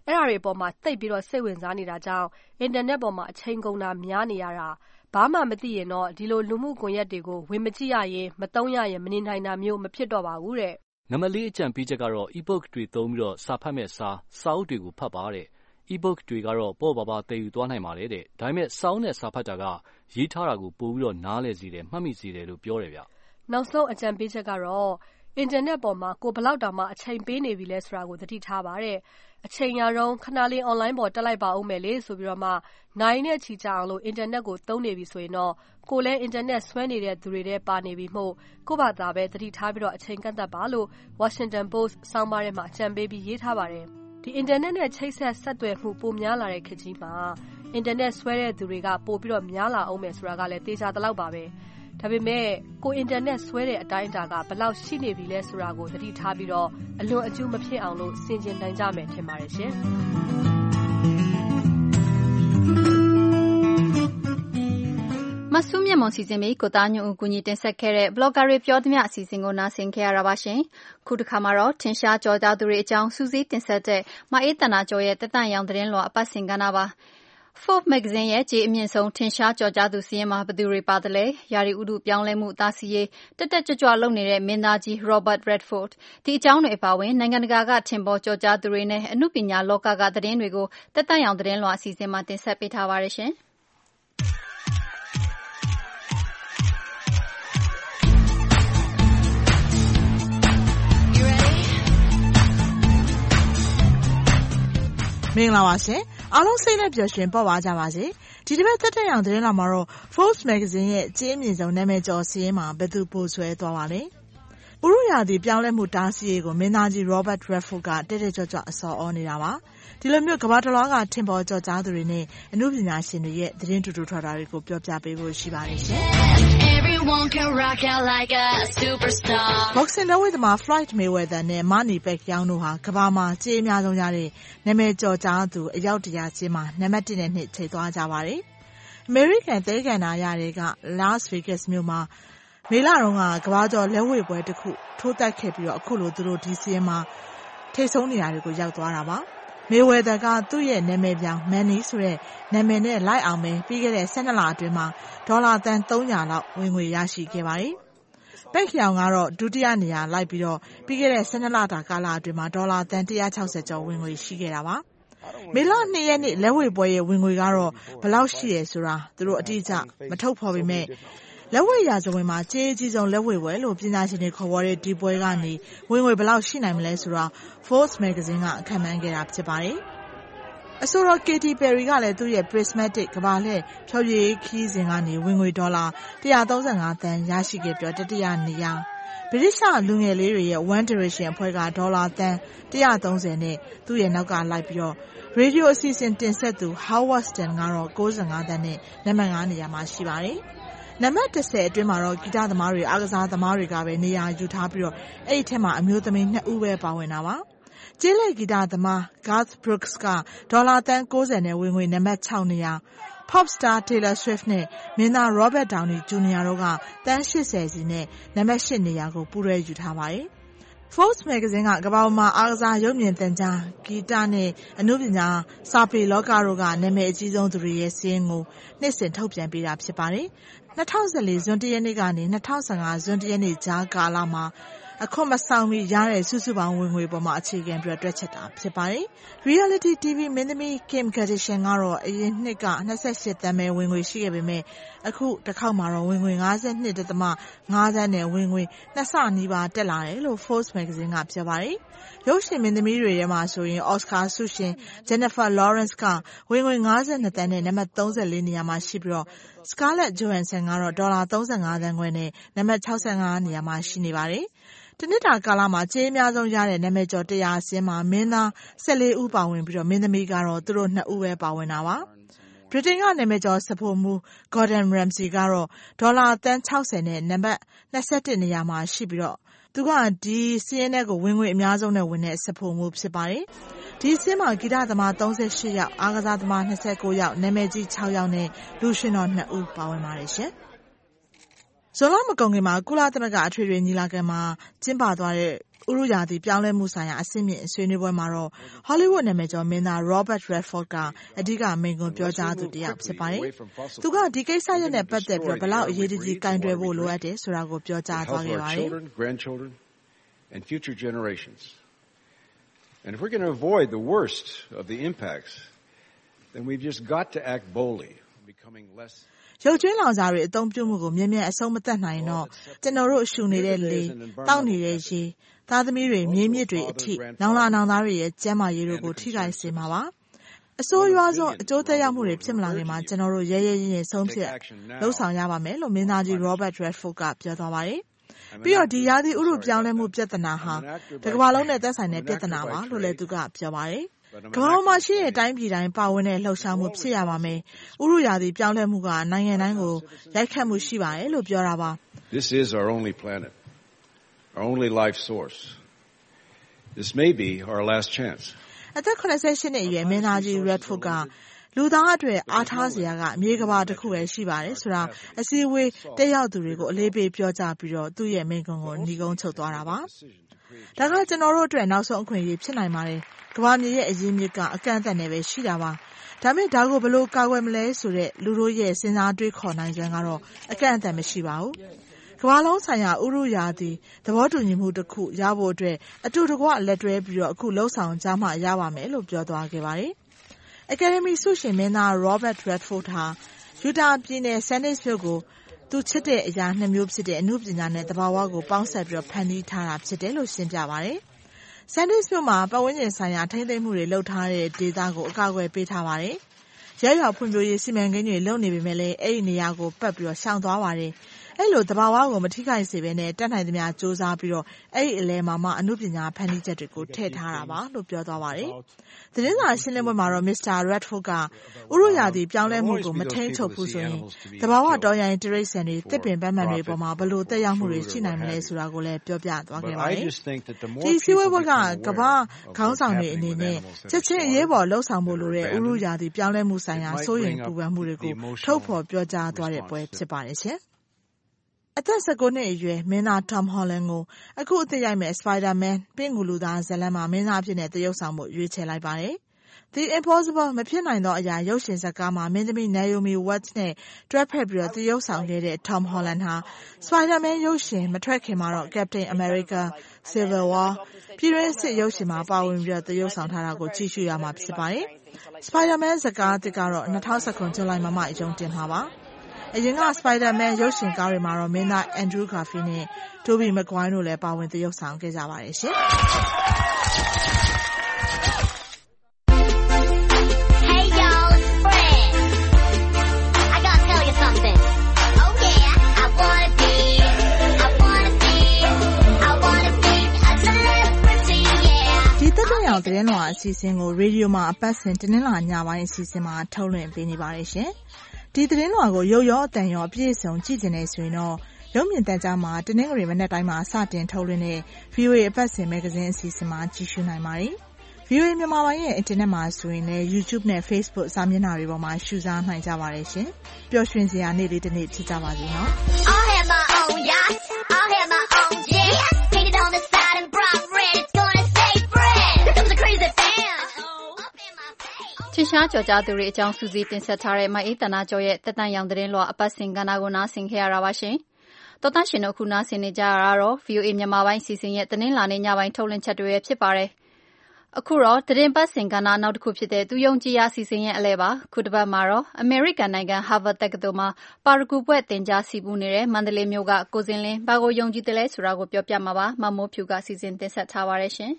အဲ့ဒါတွေပေါ်မှာသိပ်ပြီးတော့စိတ်ဝင်စားနေတာကြောင့်အင်တာနက်ပေါ်မှာအချိန်ကုန်တာများနေရတာဘာမှမသိရင်တော့ဒီလိုလူမှုကွန်ရက်တွေကိုဝင်မကြည့်ရရင်မသုံးရရင်မနေနိုင်တာမျိုးမဖြစ်တော့ပါဘူးတဲ့နံပါတ်4အကြံပေးချက်ကတော့ e-book တွေသုံးပြီးတော့စာဖတ်မဲ့စာအုပ်တွေကိုဖတ်ပါတဲ့ e-book တွေကတော့ပေါ့ပါပါသယ်ယူသွားနိုင်ပါတယ်တဲ့ဒါပေမဲ့စာအုပ်နဲ့စာဖတ်တာကရေးထားတာကိုပို့ပြီးတော့နားလည်စေတယ်မှတ်မိစေတယ်လို့ပြောတယ်ဗျနောက်ဆုံးအကြံပေးချက်ကတော့အင်တာနက်ပေါ်မှာကိုဘလောက်တောင်မှအချိန်ပေးနေပြီလဲဆိုတာကိုသတိထားပါတဲ့အချိန်ရတော့ခဏလေး online ပေါ်တက်လိုက်ပါဦးမယ်လေဆိုပြီးတော့မှနိုင်နဲ့ချီကြအောင်လို့အင်တာနက်ကိုသုံးနေပြီဆိုရင်တော့ကိုလည်းအင်တာနက်ဆွဲနေတဲ့သူတွေထဲပါနေပြီမို့ကိုဘာသာပဲသတိထားပြီးတော့အချိန်ကန့်သတ်ပါလို့ Washington Post ဆောင်းပါးထဲမှာအကြံပေးပြီးရေးထားပါတယ်ဒီအင်တာနက်နဲ့ချိတ်ဆက်ဆက်သွယ်မှုပိုများလာတဲ့ခေတ်ကြီးမှာအင်တာနက်ဆွဲတဲ့သူတွေကပိုပြီးတော့များလာအောင်မယ်ဆိုတာကလည်းသေချာသလောက်ပါပဲဒါပေမဲ့ကိုအင်တာနက်ဆွဲတဲ့အတိုင်းအတာကဘယ်လောက်ရှိနေပြီလဲဆိုတာကိုသတိထားပြီးတော့အလွန်အကျူးမဖြစ်အောင်လို့ဆင်ခြင်နိုင်ကြမယ်ထင်ပါတယ်ရှင်မဆုမြတ်မွန်စီစဉ်ပြီးကိုသားညွန့်ဦးကူညီတင်ဆက်ခဲ့တဲ့ blogger တွေပြောသမျှအစီအစဉ်ကိုနားဆင်ခဲ့ရတာပါရှင်ခုတစ်ခါမှာတော့ထင်ရှားကြော်ကြားသူတွေအကြောင်းစူးစီးတင်ဆက်တဲ့မအေးတနာကျော်ရဲ့တက်တန့်ရောင်သတင်းလွှာအပတ်စဉ်ကဏ္ဍပါForbes magazine ရဲ့ကြေးအမြင့်ဆုံးထင်ရှားကြော်ကြားသူစီးရင်မှာဘယ်သူတွေပါသလဲယာရီဥတုပြောင်းလဲမှုတာစီရေးတက်တက်ကြွကြွလုပ်နေတဲ့မင်းသားကြီး Robert Redford ဒီအကြောင်းတွေအပါအဝင်နိုင်ငံတကာကထင်ပေါ်ကြော်ကြားသူတွေနဲ့အမှုပညာလောကကသတင်းတွေကိုတက်တန့်ရောင်သတင်းလွှာအစီအစဉ်မှာတင်ဆက်ပေးထားပါရရှင်မင်္ဂလာပါရှင်အားလုံးစိတ်နဲ့ပျော်ရွှင်ပေါ့ပါကြပါစေဒီတစ်ပတ်သက်တဲ့အောင်သတင်းလာမှာတော့ Forbes magazine ရဲ့ကြေးအမြင့်ဆုံးနာမည်ကျော်စီးရင်မှာဘယ်သူပို့ဆွဲသွားပါလဲဥရုရာသီပြောင်းလဲမှုတားဆီးရေးကိုမင်းသားကြီး Robert Redford ကတက်တက်ကြွကြွအစော်ဩနေတာပါဒီလိုမျိုးကမ္ဘာတစ်လွှားကထင်ပေါ်ကြော်ကြားသူတွေနဲ့အမှုပညာရှင်တွေရဲ့သတင်းတူတူထွာတာတွေကိုပြောပြပေးဖို့ရှိပါတယ်ရှင်Everyone can rock out like a superstar Boxing တော်ဝိသမား Floyd Mayweather နဲ့ Manny Pacquiao တို့ဟာကမ္ဘာမှာကြေးအများဆုံးရတဲ့နာမည်ကျော်ကြားသူအယောက်100ချင်းမှာနံပါတ်1နဲ့2ထိပ်သွားကြပါတယ်။ American သဲကန္တာရတွေက Las Vegas မြို့မှာမေလတုန်းကကမ္ဘာကျော်လက်ဝှေ့ပွဲတစ်ခုထိုးတက်ခဲ့ပြီးတော့အခုလိုသူတို့ဒီစီးမှာထိပ်ဆုံးနေရာတွေကိုရောက်သွားတာပါ။ Mayweather ကသူ့ရဲ့နာမည်ပြောင်း Manny ဆိုတဲ့နာမည်နဲ့လိုက်အောင်ပဲပြီးခဲ့တဲ့12လအတွင်းမှာဒေါ်လာသန်း300လောက်ဝင်ငွေရရှိခဲ့ပါတယ်။ Pacquiao ကတော့ဒုတိယနေရာလိုက်ပြီးတော့ပြီးခဲ့တဲ့12လတာကာလအတွင်းမှာဒေါ်လာသန်း160ကျော်ဝင်ငွေရှိခဲ့တာပါ။မေလ2ရက်နေ့လက်ဝှေ့ပွဲရဲ့ဝင်ငွေကတော့ဘယ်လောက်ရှိရဲဆိုတာသူတို့အတိအကျမထုတ်ဖော်ပေမဲ့လက်ဝှေ့ရာဇဝင်မှာကြေးအကြီးဆုံးလက်ဝှေ့ပွဲလို့ပညာရှင်တွေခေါ်ဝေါ်တဲ့ဒီပွဲကနေဝင်ငွေဘယ်လောက်ရှိနိုင်မလဲဆိုတာ Forbes magazine ကအခန့်မှန်းခဲ့တာဖြစ်ပါတယ်။အဆိုတော် Katy Perry ကလည်းသူ့ရဲ့ Prismatic ကမ္ဘာလှည့်ဖျော်ဖြေရေးခရီးစဉ်ကနေဝင်ငွေဒေါ်လာ135သန်းရရှိခဲ့ပြီးတတိယနေရာဗြိတိရှလူငယ်လေးတွေရဲ့ One Direction အဖွဲ့ကဒေါ်လာသန်း130နဲ့သူ့ရဲ့နောက်ကလိုက်ပြီးတော့ရေဒီယိုအစီအစဉ်တင်ဆက်သူ Howard Stern ကတော့95သန်းနဲ့နံပါတ်5နေရာမှာရှိပါတယ်။နံပါတ်10အတွင်းမှာတော့ဂီတသမားတွေအားကစားသမားတွေကပဲနေရာယူထားပြီးတော့အဲ့ဒီထက်မှာအမျိုးသမီး2ဦးပဲပါဝင်တာပါ။ကျေးလက်ဂီတသမား Garth Brooks ကဒေါ်လာသန်း90နဲ့ဝင်ငွေနံပါတ်6နေရာ Pop star Taylor Swift နဲ့မင်းသား Robert Downey Jr. တို့ကသန်း80စီနဲ့နံပါတ်8နေရာကိုပူးတွဲယူထားပါတယ်။ Forbes magazine ကကမ္ဘာမှာအားကစားရုပ်မြင်သံကြားဂီတနဲ့အနုပညာစာပေလောကတို့ကနာမည်အကြီးဆုံးသူတွေရဲ့စာရင်းကိုနှစ်စဉ်ထုတ်ပြန်ပေးတာဖြစ်ပါတယ်။2014ဇွန်1ရက်နေ့ကနေ2015ဇွန်1ရက်နေ့ကြားကာလမှာအခွင့်မဆောင်မီရတဲ့စုစုပေါင်းဝင်ငွေပေါ်မှာအခြေခံပြီးတွက်ချက်တာဖြစ်ပါတယ်။ Reality TV မင်းသမီး Kim Kardashian ကတော့အရင်နှစ်က28သန်းပဲဝင်ငွေရှိခဲ့ပေမဲ့အခုတစ်ခေါက်မှာတော့ဝင်ငွေ 52.5 သန်းနဲ့ဝင်ငွေ2ဆနီးပါးတက်လာတယ်လို့ Forbes magazine ကပြောပါတယ်။ရုပ်ရှင်မင်းသမီးတွေထဲမှာဆိုရင် Oscar ဆုရှင် Jennifer Lawrence ကဝင်ငွေ52သန်းနဲ့နံပါတ်34နေရာမှာရှိပြီးတော့ Scarlett Johansson ကတော့ဒေါ်လာ35သန်းခွဲနဲ့နံပါတ်65နေရာမှာရှိနေပါတယ်။တနစ်တာကာလမှာကြေးအများဆုံးရတဲ့နာမည်ကျော်100အစင်းမှာမင်းသား14ဦးပါဝင်ပြီးတော့မင်းသမီးကတော့သူတို့2ဦးပဲပါဝင်တာပါ။ဗြိတိန်ကနာမည်ကျော်စဖိုမှု Gordon Ramsay ကတော့ဒေါ်လာသန်း60နဲ့နံပါတ်21နေရာမှာရှိပြီးတော့သူကဒီစီးရင်တဲ့ကိုဝင်ငွေအများဆုံးနဲ့ဝင်တဲ့စဖိုမှုဖြစ်ပါတယ်။ဒီစီးမှာဂီတသမား38ယောက်အားကစားသမား29ယောက်နာမည်ကြီး6ယောက်နဲ့လူရှင်တော်2ဦးပါဝင်ပါတယ်ရှင်။ဇွန်လမကုန်ခင်မှာကုလသမဂ္ဂအထွေထွေညီလာခံမှာကျင်းပသွားတဲ့ဥရုရာသီပြောင်းလဲမှုဆိုင်ရာအဆင့်မြင့်ဆွေးနွေးပွဲမှာတော့ Hollywood နာမည်ကျော်မင်းသား Robert Redford ကအဓိကမိန့်ခွန်းပြောကြားသူတစ်ယောက်ဖြစ်ပါတယ်။သူကဒီကိစ္စရပ်နဲ့ပတ်သက်ပြီးဘယ်လောက်အရေးကြီးကင်တွယ်ဖို့လိုအပ်တယ်ဆိုတာကိုပြောကြားသွားခဲ့ပါတယ်။ grandchildren and future generations. And if we're going to avoid the worst of the impacts, then we've just got to act boldly, becoming less ရုပ်ကျွင်းလောင်စာတွေအသုံးပြုမှုကိုမြင်မြန်အဆုံးမသတ်နိုင်တော့ကျွန်တော်တို့ရှူနေတဲ့လေတောက်နေတဲ့ရေသားသမီးတွေမြေမြစ်တွေအထိနောင်လာနောင်သားတွေရဲ့ကျန်းမာရေးတို့ကိုထိခိုက်စေမှာပါအစိုးရဆုံးအကျိုးသက်ရောက်မှုတွေဖြစ်မလာခင်မှာကျွန်တော်တို့ရဲရဲရင်းရင်းဆုံးဖြတ်လှုပ်ဆောင်ရပါမယ်လို့မင်းသားကြီး Robert Redford ကပြောသွားပါတယ်ပြီးတော့ဒီရာသီဥတုပြောင်းလဲမှုပြဿနာဟာတစ်ကမ္ဘာလုံးနဲ့သက်ဆိုင်တဲ့ပြဿနာပါလို့လည်းသူကပြောပါတယ်ကမ္ဘာမှာရှိတဲ့တိုင်းပြည်တိုင်းပါဝင်တဲ့လှုပ်ရှားမှုဖြစ်ရပါမယ်။ဥရုရာသီပြောင်းလဲမှုကနိုင်ငံတိုင်းကိုရိုက်ခတ်မှုရှိပါတယ်လို့ပြောတာပါ။ This is our only planet, our only life source. This may be our last chance. အသက်88နှစ်အရွယ်မင်းသားကြီး Redford ကလူသားအတွက်အားထားစရာကမြေကမ္ဘာတစ်ခုပဲရှိပါတယ်ဆိုတာအစည်းအဝေးတက်ရောက်သူတွေကိုအလေးပေးပြောကြားပြီးတော့သူ့ရဲ့မိန့်ခွန်းကိုညီကုန်းချုပ်သွားတာပါ။ဒါကကျွန်တော်တို့အတွက်နောက်ဆုံးအခွင့်အရေးဖြစ်နိုင်ပါတယ်။ကမ္ဘာမြေရဲ့အရင်းမြစ်ကအကန့်အသတ်နဲ့ပဲရှိတာပါ။ဒါပေမဲ့ဒါကိုဘယ်လိုကာကွယ်မလဲဆိုတဲ့လူတို့ရဲ့စဉ်းစားတွေးခေါ်နိုင်စွမ်းကတော့အကန့်အသတ်မရှိပါဘူး။ကမ္ဘာလုံးဆိုင်ရာဥရုရာသီသဘောတူညီမှုတစ်ခုရဖို့အတွက်အတူတကွလက်တွဲပြီးတော့အခုလှုပ်ဆောင်ကြမှရပါမယ်လို့ပြောသွားခဲ့ပါတယ်။ Academy ဆုရှင်မင်းသား Robert Redford ဟာယူတာပြည်နယ် Sanders မြို့ကိုသူချစ်တဲ့အရာနှစ်မျိုးဖြစ်တဲ့အမှုပညာနဲ့တဘာဝကိုပေါင်းစပ်ပြီးဖန်တီးထားတာဖြစ်တယ်လို့ရှင်းပြပါတယ်။ Sanders မြို့မှာပတ်ဝန်းကျင်ဆိုင်ရာထိန်းသိမ်းမှုတွေလုပ်ထားတဲ့ဒေသကိုအကာအကွယ်ပေးထားပါတယ်။ရဲရွာဖွံ့ဖြိုးရေးစီမံကိန်းတွေလုပ်နေပေမဲ့လည်းအဲ့ဒီနေရာကိုပတ်ပြီးရှောင်သွားပါတယ်။အဲ့လိုတဘာဝကိုမထိခိုက်စေဘဲနဲ့တက်နိုင်သမျှစူးစမ်းပြီးတော့အဲ့ဒီအလဲမှာအမှုပညာဖန်တီးချက်တွေကိုထည့်ထားတာပါလို့ပြောသွားပါတယ်။သတင်းစာရှင်းလင်းပွဲမှာတော့ Mr. Redford ကဥရုရာသီပြောင်းလဲမှုကိုမထိန်းချုပ်ဘူးဆိုရင်တဘာဝတော်ရိုင်းတိရစ္ဆာန်တွေတစ်ပင်ပန်းမှန်တွေပေါ်မှာဘယ်လိုသက်ရောက်မှုတွေရှိနိုင်မလဲဆိုတာကိုလည်းပြောပြသွားခဲ့ပါတယ်။ဒီစည်းဝေးပွဲကကမ္ဘာခေါင်းဆောင်တွေအနေနဲ့ချက်ချင်းအရေးပေါ်လှုပ်ဆောင်ဖို့လိုတဲ့ဥရုရာသီပြောင်းလဲမှုဆိုင်ရာစိုးရိမ်ပူပန်မှုတွေကိုထုတ်ဖော်ပြောကြားသွားတဲ့ပွဲဖြစ်ပါတယ်ရှင်။အသက်19နှစ်အရွယ်မင်းသား Tom Holland ကိုအခုအသစ်ရိုက်မဲ့ Spider-Man ပင့်ကူလူသားဇာတ်လမ်းမှာမင်းသားအဖြစ်နဲ့သရုပ်ဆောင်မှုရွေးချယ်လိုက်ပါတယ်။ The Impossible မဖြစ်နိုင်သောအရာရုပ်ရှင်ဇာတ်ကားမှာမင်းသမီး Naomi Watts နဲ့တွဲဖက်ပြီးသရုပ်ဆောင်ခဲ့တဲ့ Tom Holland ဟာ Spider-Man ရုပ်ရှင်မထွက်ခင်မှာတော့ Captain America Civil War ပြည်တွင်းစစ်ရုပ်ရှင်မှာပါဝင်ပြီးသရုပ်ဆောင်ထားတာကိုကြည့်ရှုရမှာဖြစ်ပါတယ်။ Spider-Man ဇာတ်ကားတစ်ကတော့2019 ဇူလိုင်မှာမှရုံတင်မှာပါ။အရင်က Spider-Man ရုပ်ရှင်ကားတွေမှာတော့မင်းသား Andrew Garfield နဲ့ Tobey Maguire တို့လည်းပါဝင်သရုပ်ဆောင်ခဲ့ကြပါတယ်ရှင်။ Hey y'all, it's Fred. I gotta tell you something. Oh yeah, I wanna be a celebrity, yeah. ဒီတက်တဲ့အောင်သတင်းလွှာအစီအစဉ်ကိုရေဒီယိုမှာအပတ်စဉ်တင်းလာညပိုင်းအစီအစဉ်မှာထုတ်လွှင့်ပေးနေပါတယ်ရှင်။ဒီသတင်းလွှာကိုရုပ်ရောအသံရောအပြည့်အစုံကြည့်နေဆိုရင်တော့ရုပ်မြင်သံကြားမှာတနင်္ဂနွေမနက်တိုင်းမှာစတင်ထုတ်လွှင့်တဲ့ VOA အပတ်စဉ်မဂ္ဂဇင်းအစီအစဉ်မှာကြည့်ရှုနိုင်ပါတယ်။ VOA မြန်မာပိုင်းရဲ့အင်တာနက်မှာဆိုရင်လည်း YouTube နဲ့ Facebook စာမျက်နှာတွေပေါ်မှာရှုစားနိုင်ကြပါတယ်ရှင်။ပျော်ရွှင်စရာနေ့လေးတစ်နေ့ဖြစ်ကြပါစေနော်။ I'll have my own yacht. I'll have my own jet. Painted on the side in bright red. It's gonna say Fred. Here comes the crazy band. ချစ်ရှားကြော်ကြားသူတွေအကြောင်းစူးစီးတင်ဆက်ထားတဲ့မအေးတနာကျော်ရဲ့တက်တန်ရောင်သတင်းလွှာအပတ်စဉ်ကဏ္ဍကိုနားဆင်ခဲ့ရတာပါရှင်။တော်သားရှင်တို့ခုနားဆင်နေကြရတာတော့ VOA မြန်မာပိုင်းစီစဉ်ရဲ့တင်းလာနေညပိုင်းထုတ်လွှင့်ချက်တွေဖြစ်ပါတယ်။အခုတော့သတင်းပတ်စဉ်ကဏ္ဍနောက်တစ်ခုဖြစ်တဲ့သူယုံကြည်ရာစီစဉ်ရဲ့အလဲပါခုတစ်ပတ်မှာတော့အမေရိကန်နိုင်ငံ Harvard တက္ကသိုလ်မှာပါရဂူပွဲသင်ကြားစီပူနေတဲ့မန္တလေးမြို့ကကိုစင်လင်းဘာကိုယုံကြည်တယ်လဲဆိုတာကိုပြောပြမှာပါမမိုးဖြူကစီစဉ်တင်ဆက်ထားပါတယ်ရှင်။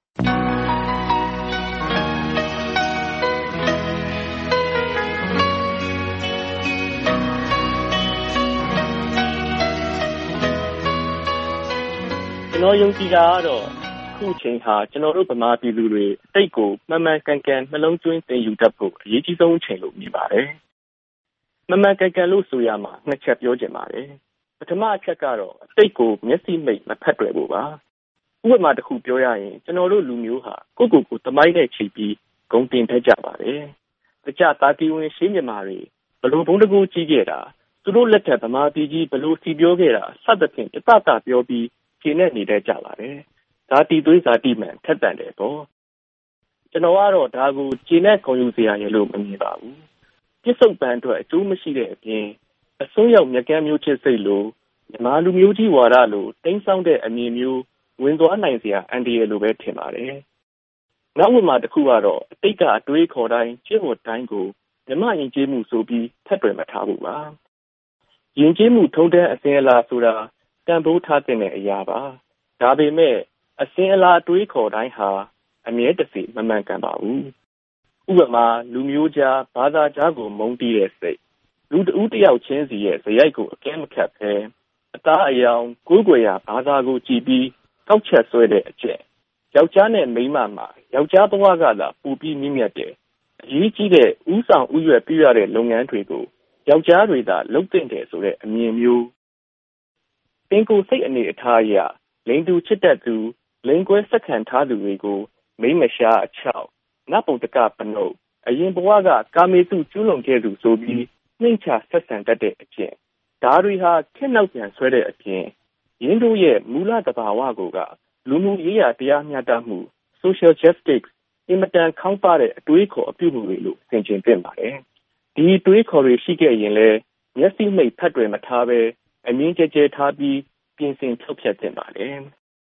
ကျွန်တော်ယုံကြည်တာကတော့အခုချိန်ဟာကျွန်တော်တို့ဗမာပြည်သူတွေတိတ်ကိုမှန်မှန်ကန်ကန်နှလုံးသွင်းသင်ယူတတ်ဖို့အရေးကြီးဆုံးချိန်လို့မြင်ပါတယ်။မှန်မှန်ကန်ကန်လို့ဆိုရမှာနှစ်ချက်ပြောချင်ပါတယ်။ပထမအချက်ကတော့တိတ်ကိုမျက်စိမိတ်မဖက်တွယ်ဖို့ပါ။ဥပမာတစ်ခုပြောရရင်ကျွန်တော်တို့လူမျိုးဟာကိုယ့်ကိုယ်သမိုင်းနဲ့ချိန်ပြီးဂုဏ်တင်တတ်ကြပါတယ်။တခြားတာကီဝင်ရှင်းမြန်မာတွေဘလို့ဘုံတကူကြီးခဲ့တာသူတို့လက်ထက်ဗမာပြည်ကြီးဘလို့စီပြောခဲ့တာစသဖြင့်တတပြောပြီးခြေနဲ့နေတတ်ကြပါတယ်။ဇာတိသွေးဇာတိမှန်ထက်သန်တယ်ပေါ့ကျွန်တော်ကတော့ဒါကိုကျေနပ်ဂုဏ်ယူစရာရလို့မမြင်ပါဘူးပြစ္ဆုတ်ပန်အတွက်အကျိုးမရှိတဲ့အပြင်အစွန်းရောက်မြကမ်းမျိုးချစ်စိတ်လိုမြန်မာလူမျိုးကြီးဝါဒလိုတိမ်းဆောင်းတဲ့အမြင်မျိုးဝင်သွားနိုင်စရာအန်ဒီရယ်လိုပဲထင်ပါတယ်နောက်ဝင်မှာတစ်ခုကတော့အတိတ်ကအတွေးခေါ်တိုင်းကျင့်ဝတ်တိုင်းကိုမြမယဉ်ကျေးမှုဆိုပြီးထပ်တွယ်မထားဘူးပါယဉ်ကျေးမှုထုံးတမ်းအစဉ်အလာဆိုတာတန်ဖိုးထားတဲ့အရာပါဒါပေမဲ့အစဉ်အလာအတွေးခေါ်တိုင်းဟာအမြဲတစေမမှန်ကန်ပါဘူးဥပမာလူမျိုးကြားဘာသာကြားကိုမုန်းတီးတဲ့စိတ်လူတဦးတစ်ယောက်ချင်းစီရဲ့ဇယိုက်ကိုအကဲမခတ်ဘဲအသားအယောင်ကိုယ်ွယ်ရာဘာသာကိုကြည်ပြီးကောက်ချက်ဆွဲတဲ့အကျင့်ယောက်ျားနဲ့မိန်းမမှာယောက်ျားဘဝကသာပူပြီးမြင့်မြတ်တဲ့အရေးကြီးတဲ့ဥဆောင်ဥရွက်ပြရတဲ့လုပ်ငန်းတွေကိုယောက်ျားတွေသာလုပ်တင်တယ်ဆိုတဲ့အမြင်မျိုးပင်ကိုယ်စိတ်အနေအထားအရလိန်သူချစ်တတ်သူလိန်ကွဲဆက်ခံထားသူတွေကိုမိမရှားအချောက်နတ်ပုံတကပနုတ်အရင်ဘဝကကာမေစုကျူးလွန်ခဲ့သူဆိုပြီးနှိမ့်ချဆက်ဆံတတ်တဲ့အကျင့်ဒါတွေဟာခက်နောက်ပြန်ဆွဲတဲ့အပြင်ရင်းတို့ရဲ့မူလတဘာဝကိုကလူမှုရေးရာတရားမျှတမှု social justice အင်မတန်ခေါင်းပါတဲ့အတွေးခေါ်အပြုအမူတွေလို့သင်ကျင်သင့်ပါတယ်ဒီအတွေးခေါ်တွေရှိခဲ့ရင်လည်းမျက်စိမိတ်ဖတ်တွယ်မထားပဲအမြင်ကျကျထားပြီးပြင်ဆင်ထုတ်ဖြတ်သင့်ပါတယ်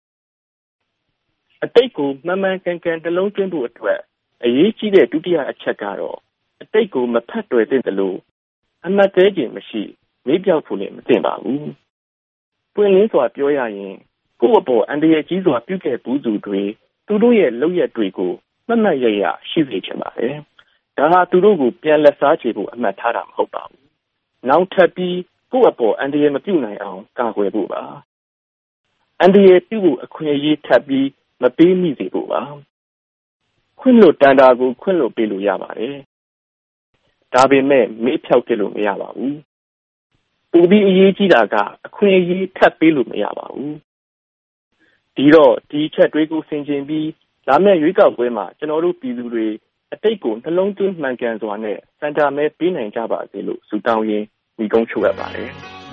အတိတ်ကိုမှန်မှန်ကန်ကန်နှလုံးသွင်းဖို့အတွက်အရေးကြီးတဲ့ဒုတိယအချက်ကတော့အတိတ်ကိုမဖတ်တွယ်သင့်တယ်လို့အမှတ်သေးခြင်းမရှိမေ့ပြောက်ဖို့လည်းမသင့်ပါဘူးပွင့်လင်းစွာပြောရရင်ကိုယ့်အပေါ်အန္တရာယ်ကြီးစွာပြုခဲ့ဘူးသူတွေသူတို့ရဲ့လုပ်ရက်တွေကိုမှတ်မှတ်ရရရှိစေချင်ပါတယ်ဒါဟာသူတို့ကိုပြန်လက်စားချေဖို့အမှတ်ထားတာမဟုတ်ပါဘူးနောက်ထပ်ပြီးကိုယ့်အပေါ်အန္တရာယ်မပြုနိုင်အောင်ကာကွယ်ဖို့ပါအန္တရာယ်ပြုဖို့အခွင့်အရေးထပ်ပြီးမပေးမိစေဖို့ပါခွင့်လွတ်တန်တာကိုခွင့်လွတ်ပေးလို့ရပါတယ်ဒါပေမဲ့မေ့ဖြောက်ပြလို့မရပါဘူးပိုပြီးအရေးကြီးတာကအခွင့်အရေးထပ်ပေးလို့မရပါဘူးဒီတော့ဒီချက်တွေကိုဆင်ခြင်ပြီးလာမယ့်ရွေးကောက်ပွဲမှာကျွန်တော်တို့ပြည်သူတွေအတိတ်ကိုနှလုံးသွင်းမှန်ကန်စွာနဲ့စံတာမဲပေးနိုင်ကြပါစေလို့ဆုတောင်းရင်းညီကုန်းချိုရပါတယ်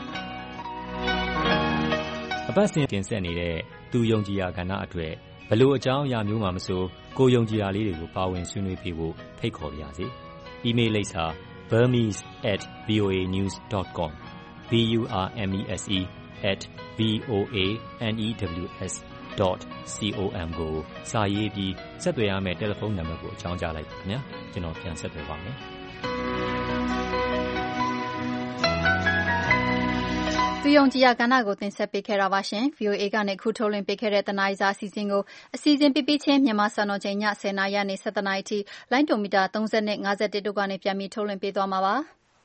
အပတ်စဉ်တင်ဆက်နေတဲ့သူယုံကြည်ရာကဏ္ဍအတွက်ဘလို့အကြောင်းအရာမျိုးမှမဆိုကိုယုံကြည်ရာလေးတွေကိုပါဝင်ဆွေးနွေးပေးဖို့ဖိတ်ခေါ်ပါရစေ။ email လိပ်စာ burmese@voanews.com burmese@voanews.com ကိုစာရေးပြီးဆက်သွယ်ရမယ့်တယ်လီဖုန်းနံပါတ်ကိုအကြောင်းကြားလိုက်ပါခင်ဗျာကျွန်တော်ပြန်ဆက်သွယ်ပါမယ်သူယုံကြည်ရာကဏ္ဍကိုတင်ဆက်ပေးခဲ့တာပါရှင် VOA ကနေခုထုတ်လွှင့်ပေးခဲ့တဲ့တနားရီစာအစီအစဉ်ကိုအစီအစဉ်ပြချင်းမြန်မာစံတော်ချိန်ည10:00နာရီကနေ17:00နာရီထိလိုင်းဒိုမီတာ30နဲ့51တို့ကနေပြန်ပြီးထုတ်လွှင့်ပေးသွားမှာပါ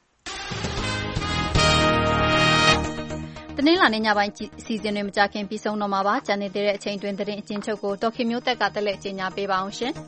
တနင်္လာနေ့ညပိုင်းအစီအစဉ်တွေမကြခင်ပြီးဆုံးတော့မှာပါကျန်နေသေးတဲ့အချိန်တွင်သတင်းအကျဉ်းချုပ်ကိုဒေါက်ခင်မျိုးသက်ကတက်လက်ကြေညာပေးပါအောင်ရှင်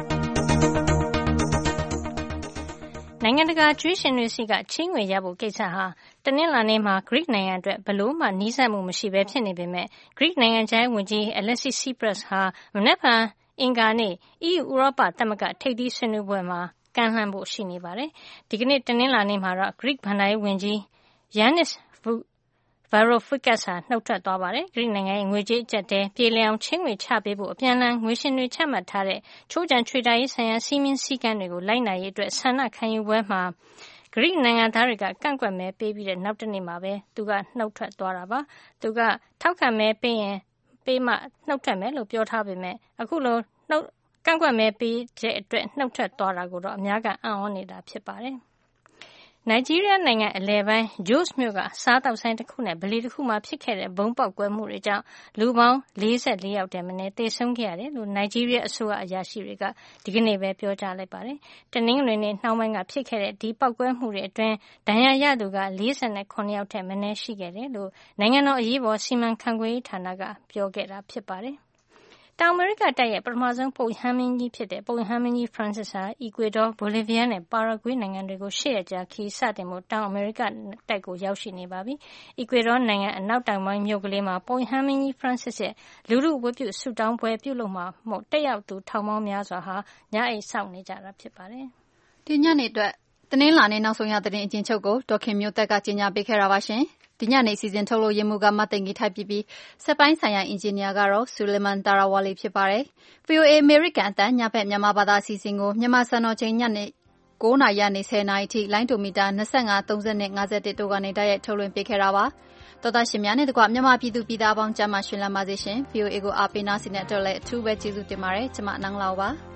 နိုင်ငံတကာကျွေးရှင်တွေစီကချီးငွေရဖို့ကိစ္စဟာတနင်္လာနေ့မှာ Greek နိုင်ငံအတွက်ဘလို့မှနီးစပ်မှုမရှိဘဲဖြစ်နေပေမဲ့ Greek နိုင်ငံခြားရေးဝန်ကြီး Alexis Tsipras ဟာမနက်ဖြန်အင်္ဂါနေ့ EU ဥရောပသမဂ္ဂထိပ်သီးဆွေးနွေးပွဲမှာကမ်းလှမ်းဖို့ရှိနေပါတယ်။ဒီကနေ့တနင်္လာနေ့မှာတော့ Greek ဘဏ္ဍာရေးဝန်ကြီး Yanis Varoufakis ဟာနှုတ်ထွက်သွားပါတယ်။ Greek နိုင်ငံရဲ့ငွေကြေးအကျပ်အတည်းပြေလည်အောင်ချေးငွေချပေးဖို့အပြန်အလှန်ငွေရှင်တွေချမှတ်ထားတဲ့ချိုးချံချွေတာရေးဆိုင်ရာစည်းမျဉ်းစည်းကမ်းတွေကိုလိုက်နာရေးအတွက်ဆန္ဒခံယူပွဲမှာဂရိနိုင်ငံသားတွေကကန့်ကွက်မဲပေးပြီးတဲ့နောက်တနေ့မှာပဲသူကနှုတ်ထွက်သွားတာပါ။သူကထောက်ခံမဲပေးမှနှုတ်ထွက်မယ်လို့ပြောထားပေမဲ့အခုလိုကန့်ကွက်မဲပေးတဲ့အတွက်နှုတ်ထွက်သွားတာကိုတော့အများကအံ့ဩနေတာဖြစ်ပါတယ်။နိုင်ဂျီးရီးယားနိုင်ငံအလယ်ပိုင်း Jos မြို့ကစားသောက်ဆိုင်တစ်ခုနဲ့ဗလီတစ်ခုမှာဖြစ်ခဲ့တဲ့ဘုံပေါက်ကွဲမှုတွေကြောင့်လူပေါင်း44ယောက်ထက်မနည်းသေဆုံးခဲ့ရတယ်လို့နိုင်ဂျီးရီးယားအစိုးရအရာရှိတွေကဒီကနေ့ပဲပြောကြားလိုက်ပါတယ်။တနင်္ဂနွေနေ့နှောင်းပိုင်းကဖြစ်ခဲ့တဲ့ဒီပေါက်ကွဲမှုတွေအတွင်းဒဏ်ရာရသူက48ယောက်ထက်မနည်းရှိခဲ့တယ်လို့နိုင်ငံတော်အရေးပေါ်စီမံခန့်ခွဲရေးဌာနကပြောခဲ့တာဖြစ်ပါတယ်။တောင်အမေရိကတိုက်ရဲ့ပထမဆုံးပုပ်ရဟန်းမင်းကြီးဖြစ်တဲ့ပုပ်ရဟန်းမင်းကြီး Francis ဟာအီကွေဒေါ၊ဘိုလီဗီးယားနဲ့ပါရာဂွေးနိုင်ငံတွေကို8 ရက်ကြာခရီးစတင်ဖို့တောင်အမေရိကတိုက်ကိုရောက်ရှိနေပါပြီ။အီကွေဒေါနိုင်ငံအနောက်တောင်ပိုင်းမြို့ကလေးမှာပုပ်ရဟန်းမင်းကြီး Francis ရဲ့လူထုဝတ်ပြုဆုတောင်းပွဲပြုလုပ်မှာမို့တက်ရောက်သူထောင်ပေါင်းများစွာဟာညအိပ်စောင့်နေကြတာဖြစ်ပါတယ်။ဒီညနေအတွက်တနင်္လာနေ့နောက်ဆုံးရသတင်းအကျဉ်းချုပ်ကိုဒေါက်ခင်မျိုးသက်ကကြေညာပေးခဲ့တာပါရှင်။ဒီညနေအစီအစဉ်ထုတ်လို့ရမှုကမတ်တင်ကြီးထိုက်ပြီးစက်ပိုင်းဆိုင်ရာအင်ဂျင်နီယာကတော့ဆူလီမန်တာရာဝါလီဖြစ်ပါတယ်။ VOA အမေရိကန်အသံညဘက်မြန်မာဘာသာအစီအစဉ်ကိုမြန်မာစံတော်ချိန်ညနေ9 နာရီကနေ10 နာရီထိလိုင်းဒိုမီတာ25 30နဲ့51တို့ကနေတိုက်ရိုက်ထုတ်လွှင့်ပေးခဲ့တာပါ။တော်သားရှင်များနဲ့တကွမြန်မာပြည်သူပြည်သားပေါင်းကျမ်းမာရှင်လန်းပါစေရှင်။ VOA ကိုအားပေးနားဆင်တဲ့အတွက်လည်းအထူးပဲကျေးဇူးတင်ပါတယ်။ကျွန်မနန်းလောက်ပါ။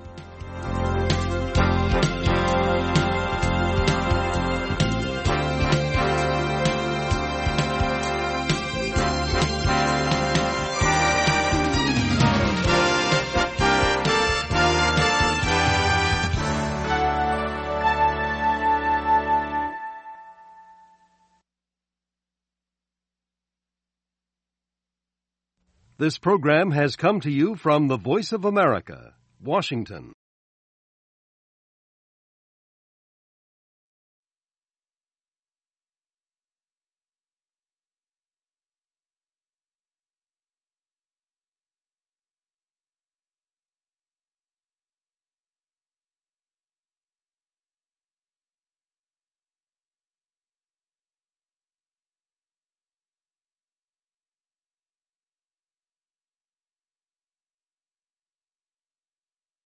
This program has come to you from the Voice of America, Washington.